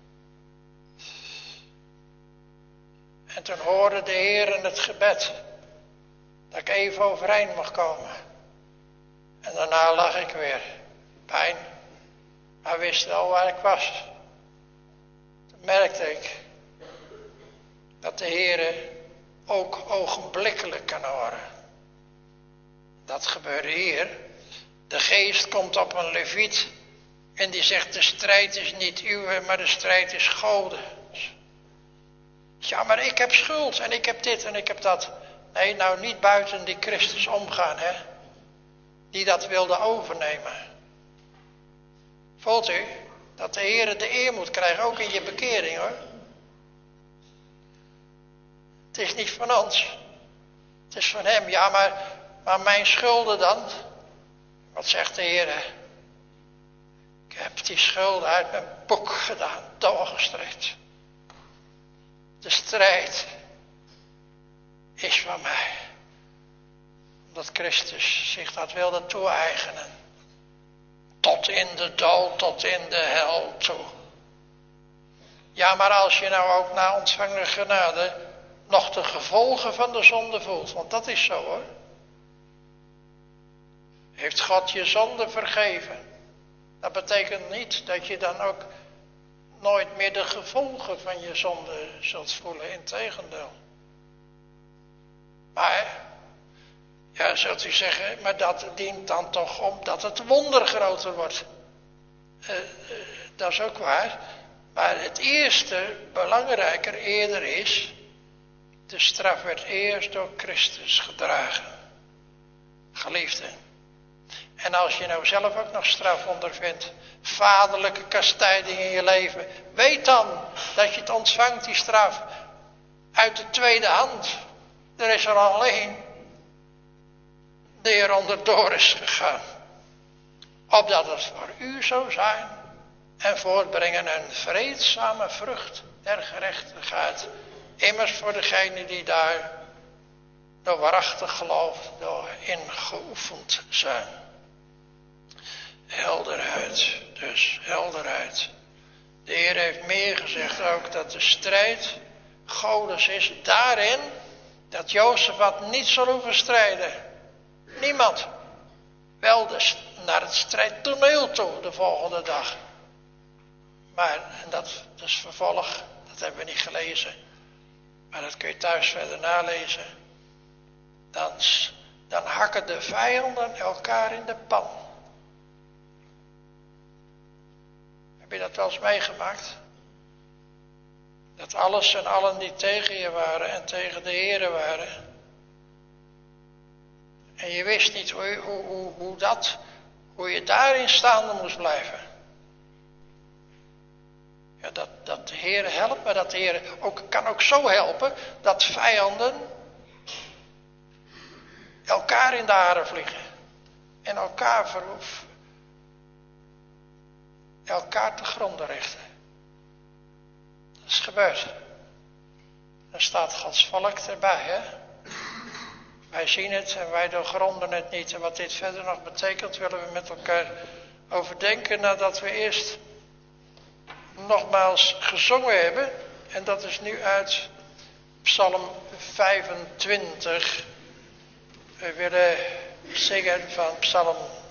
En toen hoorde de Heer in het gebed dat ik even overeind mocht komen. En daarna lag ik weer. Pijn. Maar wist wel waar ik was. Toen merkte ik dat de Heer ook ogenblikkelijk kan horen. Dat gebeurde hier. De geest komt op een leviet en die zegt, de strijd is niet uw, maar de strijd is Godes. Ja, maar ik heb schuld en ik heb dit en ik heb dat. Nee, nou niet buiten die Christus omgaan, hè. Die dat wilde overnemen. Voelt u dat de Heer de eer moet krijgen, ook in je bekering, hoor. Het is niet van ons. Het is van hem. Ja, Maar mijn schulden dan? Wat zegt de Heer? Ik heb die schulden uit mijn boek gedaan, doorgestrekt. De strijd is van mij. Omdat Christus zich dat wilde toe-eigenen. Tot in de dood, tot in de hel toe. Ja, maar als je nou ook na ontvangen genade nog de gevolgen van de zonde voelt. Want dat is zo hoor. Heeft God je zonde vergeven? Dat betekent niet dat je dan ook nooit meer de gevolgen van je zonde zult voelen. Integendeel. Maar, ja, zult u zeggen, maar dat dient dan toch om dat het wonder groter wordt. Dat is ook waar. Maar het eerste, belangrijker eerder is, de straf werd eerst door Christus gedragen. Geliefden. En als je nou zelf ook nog straf ondervindt, vaderlijke kastijding in je leven, weet dan dat je het ontvangt, die straf, uit de tweede hand. Er is er al één die er onderdoor is gegaan. Opdat het voor u zou zijn en voortbrengen een vreedzame vrucht der gerechtigheid. Immers voor degene die daar door waarachtig geloof door ingeoefend zijn. Helderheid, dus helderheid. De Heer heeft meer gezegd ook dat de strijd Godes is daarin dat Jozefat niet zal hoeven strijden. Niemand. Wel dus naar het strijdtoneel toe de volgende dag. Maar, en dat is vervolg, dat hebben we niet gelezen. Maar dat kun je thuis verder nalezen. Dan hakken de vijanden elkaar in de pan. Heb je dat wel eens meegemaakt? Dat alles en allen die tegen je waren en tegen de Here waren. En je wist niet hoe je daarin staande moest blijven. Ja, dat de Heer helpt, maar dat de Heer kan ook zo helpen dat vijanden elkaar in de haren vliegen. En elkaar te gronden richten. Dat is gebeurd. Dan staat Gods volk erbij, hè. Wij zien het en wij doorgronden het niet. En wat dit verder nog betekent, willen we met elkaar overdenken nadat we eerst nogmaals gezongen hebben. En dat is nu uit Psalm 25. We willen zingen van Psalm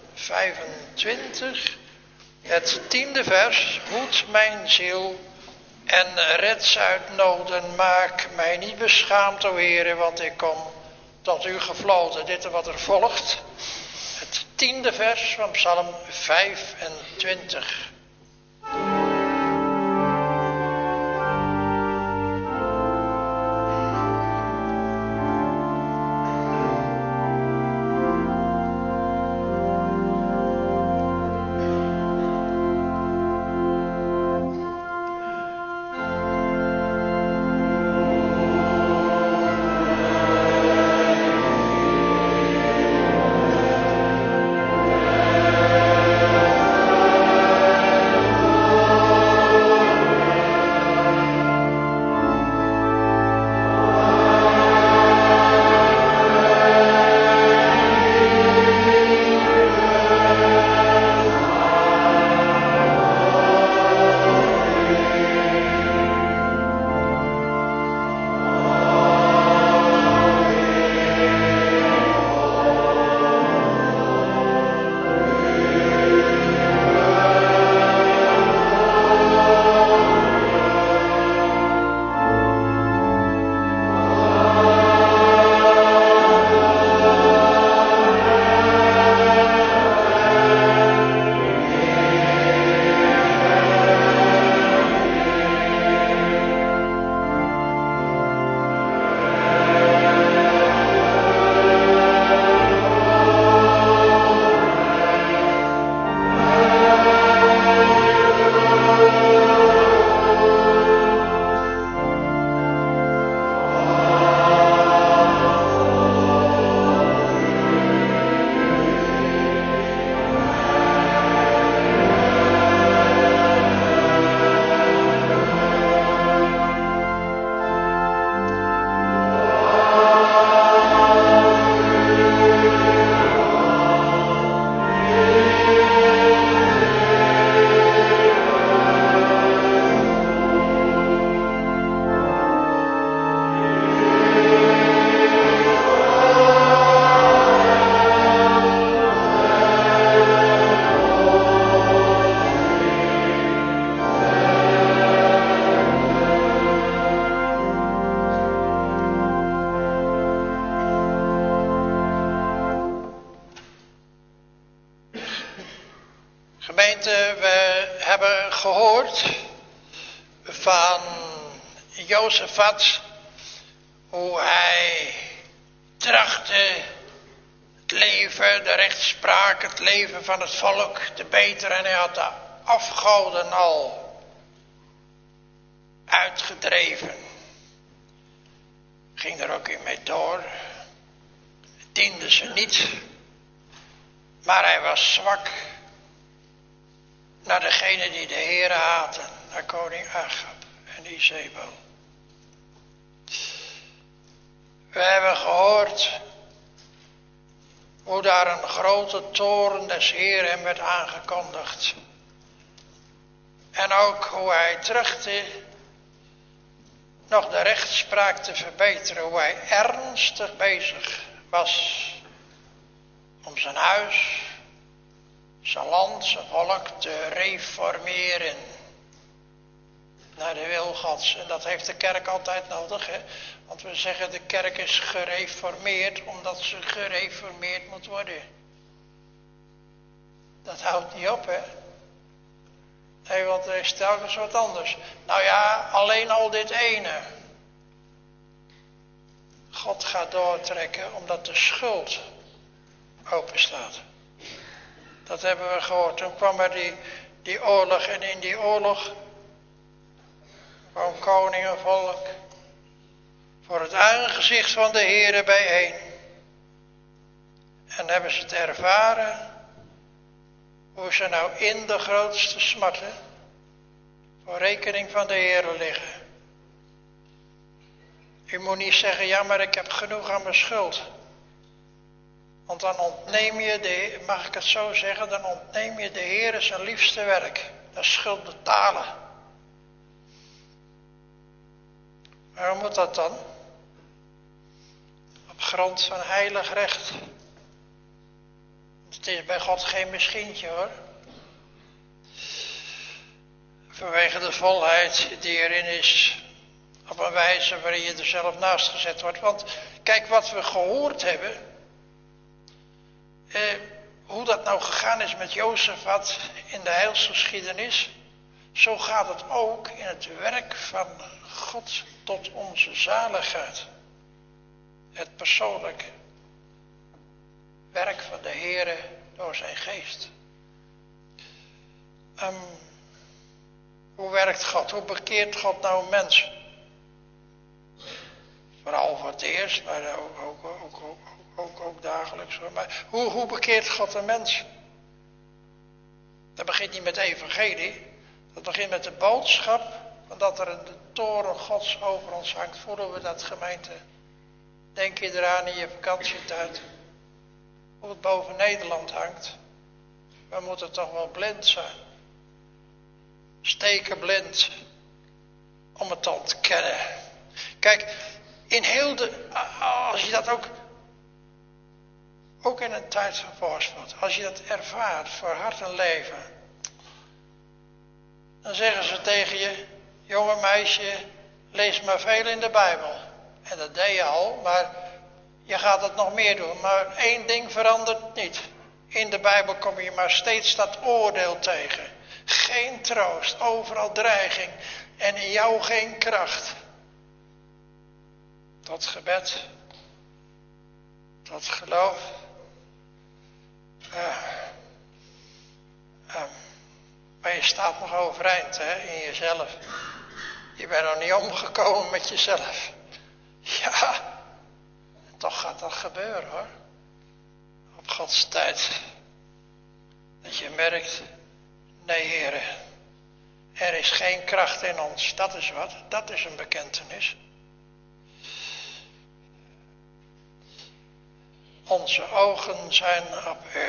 25. Het 10e vers. Hoed mijn ziel en red ze uit noden. Maak mij niet beschaamd, o Heere, want ik kom tot u gevloten. Dit is wat er volgt. Het 10e vers van Psalm 25. Gemeente, we hebben gehoord van Jozefat hoe hij trachtte het leven, de rechtspraak, het leven van het volk te beteren. En hij had de afgoden al uitgedreven. Ging er ook in mee door. Diende ze niet. Maar hij was zwak naar degene die de Heere haatten. Naar koning Agab en Izebel. We hebben gehoord hoe daar een grote toorn des Heeren hem werd aangekondigd. En ook hoe hij trachtte nog de rechtspraak te verbeteren. Hoe hij ernstig bezig was om zijn huis, zijn land, zijn volk te reformeren naar de wil Gods. En dat heeft de kerk altijd nodig, hè? Want we zeggen de kerk is gereformeerd omdat ze gereformeerd moet worden. Dat houdt niet op, hè? Nee, want er is telkens wat anders. Nou ja, alleen al dit ene. God gaat doortrekken omdat de schuld open staat. Dat hebben we gehoord. Toen kwam er die oorlog en in die oorlog kwam koning en volk voor het aangezicht van de Heere bijeen. En hebben ze het ervaren hoe ze nou in de grootste smarten voor rekening van de Heere liggen. U moet niet zeggen, ja maar ik heb genoeg aan mijn schuld. Want dan ontneem je, mag ik het zo zeggen, dan ontneem je de Heere zijn liefste werk. Dat is schuld betalen. Maar hoe moet dat dan? Op grond van heilig recht. Het is bij God geen misschientje hoor. Vanwege de volheid die erin is. Op een wijze waarin je er zelf naast gezet wordt. Want kijk wat we gehoord hebben. Hoe dat nou gegaan is met Jozefat in de heilsgeschiedenis. Zo gaat het ook in het werk van God tot onze zaligheid. Het persoonlijk werk van de Heere door zijn geest. Hoe werkt God? Hoe bekeert God nou een mens? Vooral voor het eerst, maar ook dagelijks. Maar hoe bekeert God een mens? Dat begint niet met de evangelie. Dat begint met de boodschap van dat er een toren Gods over ons hangt. Voelen we dat, gemeente? Denk je eraan in je vakantietijd? Hoe het boven Nederland hangt. We moeten toch wel blind zijn. Stekenblind. Om het te ontkennen. Kijk, in heel als je dat ook in een tijd van voorspoed, als je dat ervaart voor hart en leven, dan zeggen ze tegen je, jonge meisje, lees maar veel in de Bijbel. En dat deed je al, maar je gaat het nog meer doen. Maar één ding verandert niet. In de Bijbel kom je maar steeds dat oordeel tegen. Geen troost, overal dreiging en in jou geen kracht. Tot gebed, tot geloof. Maar je staat nog overeind hè, in jezelf. Je bent nog niet omgekomen met jezelf. Ja, toch gaat dat gebeuren hoor. Op Gods tijd. Dat je merkt, nee Heere, er is geen kracht in ons. Dat is wat, dat is een bekentenis. Onze ogen zijn op u.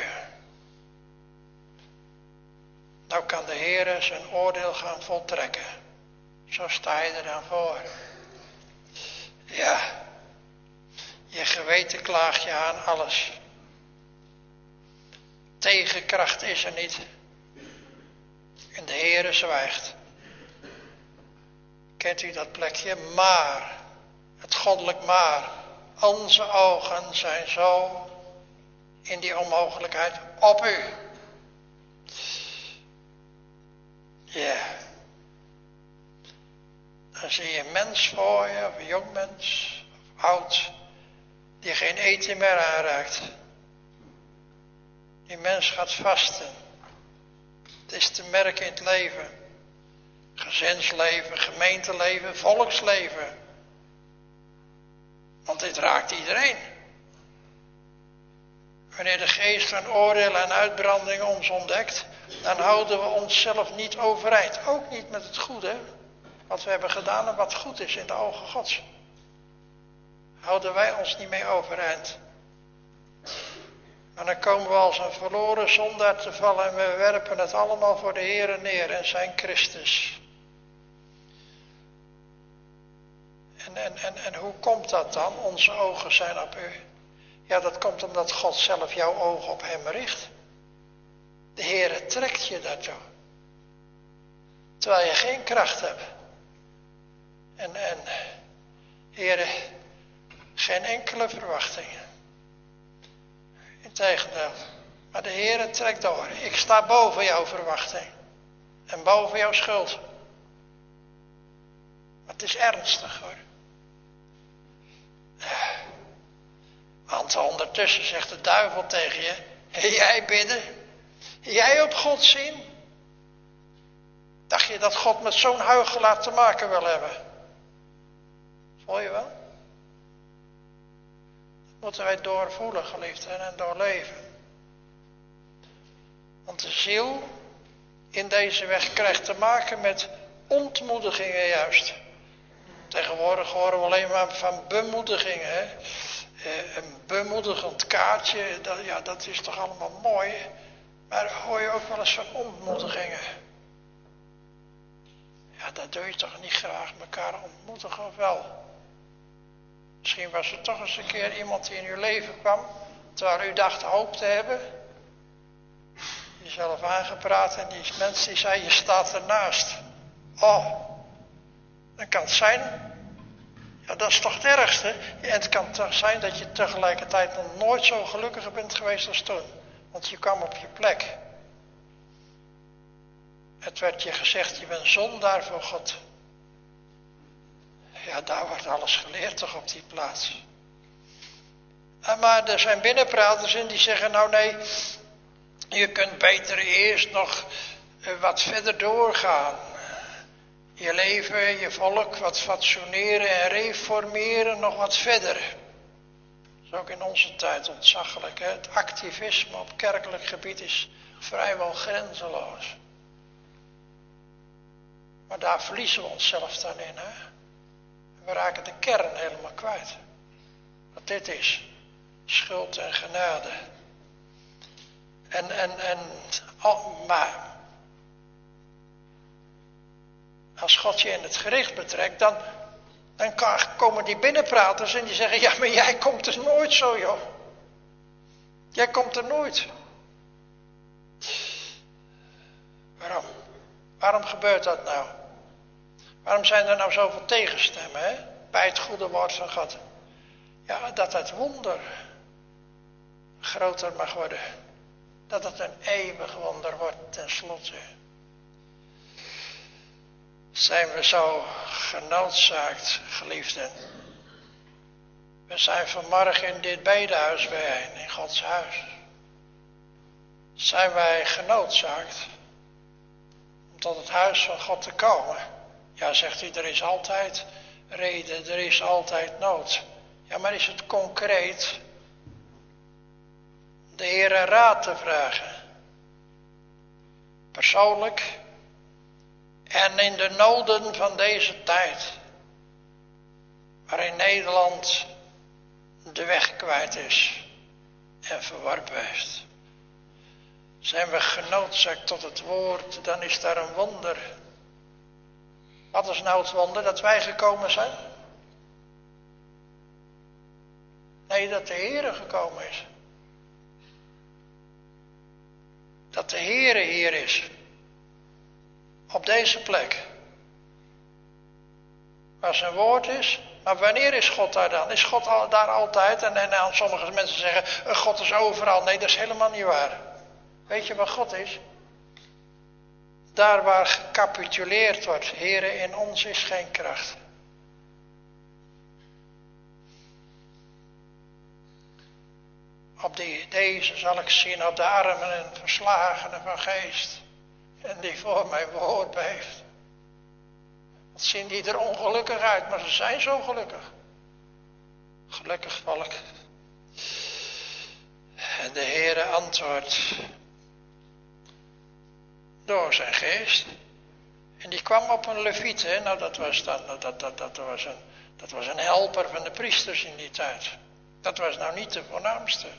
Nou kan de Heere zijn oordeel gaan voltrekken. Zo sta je er dan voor. Ja, je geweten klaagt je aan alles. Tegenkracht is er niet. En de Heere zwijgt. Kent u dat plekje? Maar, het goddelijk maar. Onze ogen zijn zo in die onmogelijkheid op u. Ja. Dan zie je een mens voor je, of een jong mens, of oud, die geen eten meer aanraakt. Die mens gaat vasten. Het is te merken in het leven. Gezinsleven, gemeenteleven, volksleven. Want dit raakt iedereen. Wanneer de geest van oordeel en uitbranding ons ontdekt, dan houden we onszelf niet overeind. Ook niet met het goede, wat we hebben gedaan en wat goed is in de ogen Gods. Houden wij ons niet mee overeind. Maar dan komen we als een verloren zondaar te vallen en we werpen het allemaal voor de Heere neer en zijn Christus. En hoe komt dat dan? Onze ogen zijn op u. Ja, dat komt omdat God zelf jouw ogen op hem richt. De Heere trekt je daartoe. Terwijl je geen kracht hebt. En Heere, geen enkele verwachting. Integendeel. Maar de Heere trekt door. Ik sta boven jouw verwachting. En boven jouw schuld. Maar het is ernstig hoor. Want ondertussen zegt de duivel tegen je. Jij bidden. Jij op God zien. Dacht je dat God met zo'n huichelaar te maken wil hebben? Voel je wel? Dat moeten wij doorvoelen, geliefden, en doorleven. Want de ziel in deze weg krijgt te maken met ontmoedigingen juist. Tegenwoordig horen we alleen maar van bemoedigingen. Hè? Een bemoedigend kaartje, dat is toch allemaal mooi. Maar hoor je ook wel eens van ontmoedigingen. Ja, dat doe je toch niet graag, elkaar ontmoedigen of wel? Misschien was er toch eens een keer iemand die in uw leven kwam, terwijl u dacht hoop te hebben. Jezelf aangepraat en die mens die zei, je staat ernaast. Oh, dan kan het zijn. Ja, dat is toch het ergste. En het kan toch zijn dat je tegelijkertijd nog nooit zo gelukkig bent geweest als toen. Want je kwam op je plek. Het werd je gezegd, je bent zondaar voor God. Ja, daar wordt alles geleerd toch op die plaats. Maar er zijn binnenpraters in die zeggen, nou nee, je kunt beter eerst nog wat verder doorgaan. Je leven, je volk wat fatsoeneren en reformeren nog wat verder. Dat is ook in onze tijd ontzaglijk. Hè? Het activisme op kerkelijk gebied is vrijwel grenzeloos. Maar daar verliezen we onszelf dan in. Hè? We raken de kern helemaal kwijt. Wat dit is. Schuld en genade. Maar als God je in het gericht betrekt, dan komen die binnenpraters en die zeggen, ja, maar jij komt er nooit zo, joh. Jij komt er nooit. Waarom? Waarom gebeurt dat nou? Waarom zijn er nou zoveel tegenstemmen, hè? Bij het goede woord van God? Ja, dat het wonder groter mag worden. Dat het een eeuwig wonder wordt tenslotte. Zijn we zo genoodzaakt, geliefden. We zijn vanmorgen in dit bedehuis bijeen, in Gods huis. Zijn wij genoodzaakt om tot het huis van God te komen? Ja, zegt hij, er is altijd reden, er is altijd nood. Ja, maar is het concreet de Heere raad te vragen? Persoonlijk en in de noden van deze tijd, waarin Nederland de weg kwijt is en verworpen heeft. Zijn we genoodzaakt tot het woord, dan is daar een wonder. Wat is nou het wonder? Dat wij gekomen zijn? Nee, dat de Heere gekomen is. Dat de Heere hier is. Op deze plek. Waar zijn woord is. Maar wanneer is God daar dan? Is God daar altijd? En sommige mensen zeggen, God is overal. Nee, dat is helemaal niet waar. Weet je wat God is? Daar waar gecapituleerd wordt, Heere, in ons is geen kracht. Op deze zal ik zien op de armen en verslagenen van geest. En die voor mijn woord beeft. Wat zien die er ongelukkig uit, maar ze zijn zo gelukkig. Gelukkig volk. En de Heere antwoordt door zijn geest. En die kwam op een leviet. Hè? Nou, dat was een helper van de priesters in die tijd. Dat was nou niet de voornaamste.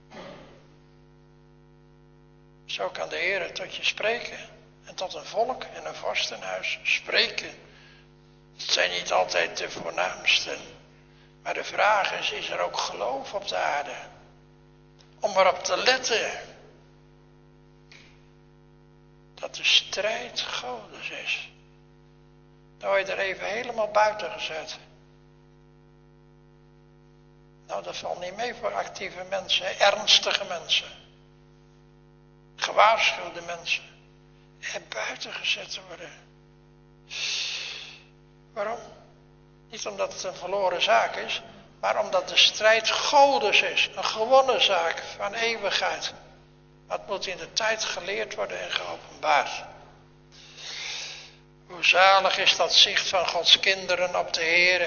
Zo kan de Heere tot je spreken. En tot een volk en een vorstenhuis spreken. Het zijn niet altijd de voornaamsten. Maar de vraag is er ook geloof op de aarde? Om erop te letten. Dat de strijd Godes is. Dan word je er even helemaal buiten gezet. Nou, dat valt niet mee voor actieve mensen, ernstige mensen. Gewaarschuwde mensen. Er buiten gezet te worden. Waarom? Niet omdat het een verloren zaak is, maar omdat de strijd Godes is. Een gewonnen zaak van eeuwigheid. Maar het moet in de tijd geleerd worden en geopenbaard. Hoe zalig is dat zicht van Gods kinderen op de Heere.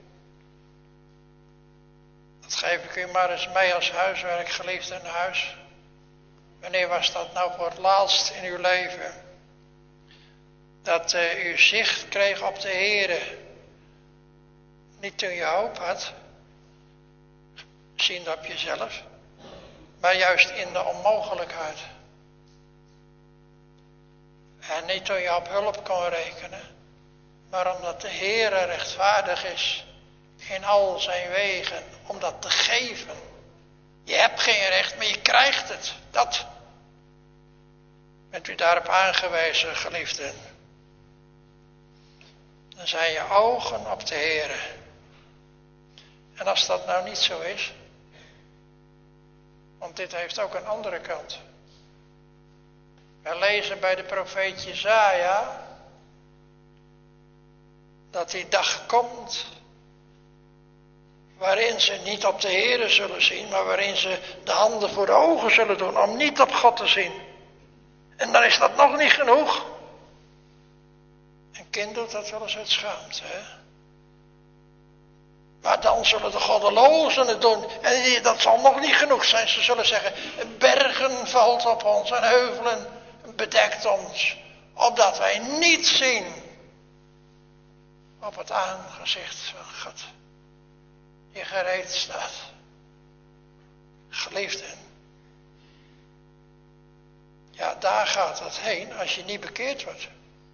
Dat geef ik u maar eens mee als huiswerk, geliefd in huis. Wanneer was dat nou voor het laatst in uw leven? Dat u zicht kreeg op de Heere. Niet toen je hoop had. Ziende op jezelf. Maar juist in de onmogelijkheid. En niet toen je op hulp kon rekenen. Maar omdat de Heere rechtvaardig is. In al zijn wegen. Om dat te geven. Je hebt geen recht, maar je krijgt het. Dat. Bent u daarop aangewezen, geliefden? Dan zijn je ogen op de Heere. En als dat nou niet zo is. Want dit heeft ook een andere kant. Wij lezen bij de profeet Jesaja. Dat die dag komt. Waarin ze niet op de Heere zullen zien. Maar waarin ze de handen voor de ogen zullen doen. Om niet op God te zien. En dan is dat nog niet genoeg. Een kind doet dat wel eens uit schaamte. Hè? Maar dan zullen de goddelozen het doen. En dat zal nog niet genoeg zijn. Ze zullen zeggen, bergen valt op ons en heuvelen bedekt ons. Opdat wij niet zien op het aangezicht van God. Die gereed staat. Geliefden. Ja, daar gaat het heen als je niet bekeerd wordt.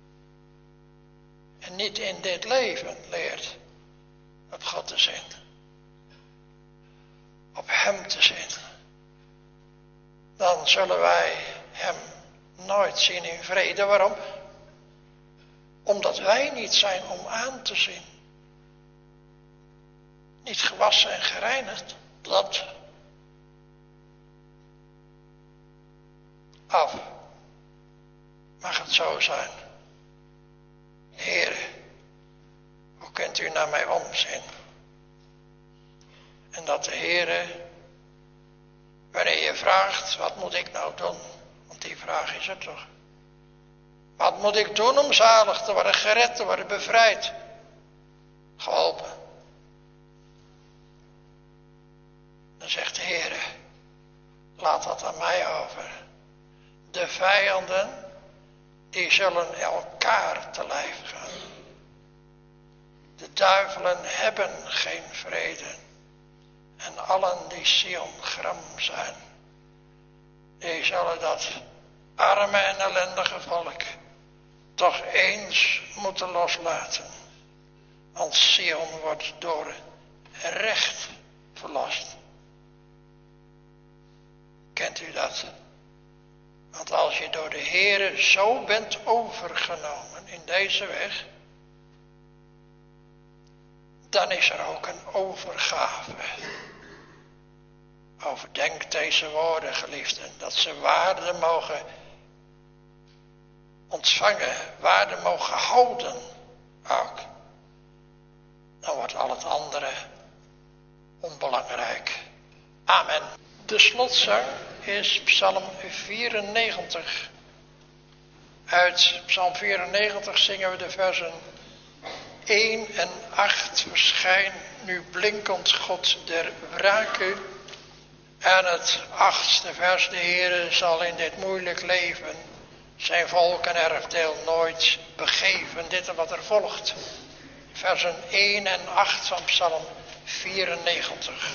En niet in dit leven leert op God te zien. Op hem te zien. Dan zullen wij hem nooit zien in vrede. Waarom? Omdat wij niet zijn om aan te zien. Niet gewassen en gereinigd. Dat. Af. Mag het zo zijn. Heere, hoe kunt u naar mij omzien? En dat de Heere, wanneer je vraagt, wat moet ik nou doen? Want die vraag is er toch. Wat moet ik doen om zalig te worden, gered te worden, bevrijd? Geholpen. Dan zegt de Heere, laat dat aan mij over. De vijanden, die zullen elkaar te lijf gaan. De duivelen hebben geen vrede. En allen die Sion gram zijn, die zullen dat arme en ellendige volk toch eens moeten loslaten. Want Sion wordt door recht verlost. Kent u dat? Want als je door de Heere zo bent overgenomen in deze weg, dan is er ook een overgave. Overdenk deze woorden, geliefden, dat ze waarde mogen ontvangen, waarde mogen houden ook, dan wordt al het andere onbelangrijk. Amen. De slotzang is Psalm 94. Uit Psalm 94 zingen we de versen 1 en 8. Verschijn nu blinkend God der wrake. En het 8e vers, de Heere zal in dit moeilijk leven zijn volk en erfdeel nooit begeven. Dit is wat er volgt. Versen 1 en 8 van Psalm 94.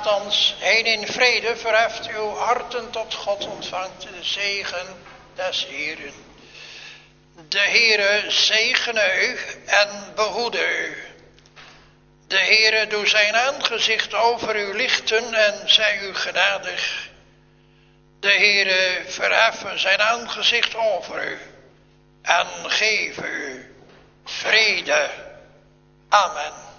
gaat ons heen in vrede, verheft uw harten tot God, ontvangt de zegen des Heeren. De Heere zegene u en behoede u. De Heere doe zijn aangezicht over u lichten en zij u genadig. De Heere verheffen zijn aangezicht over u en geef u vrede. Amen.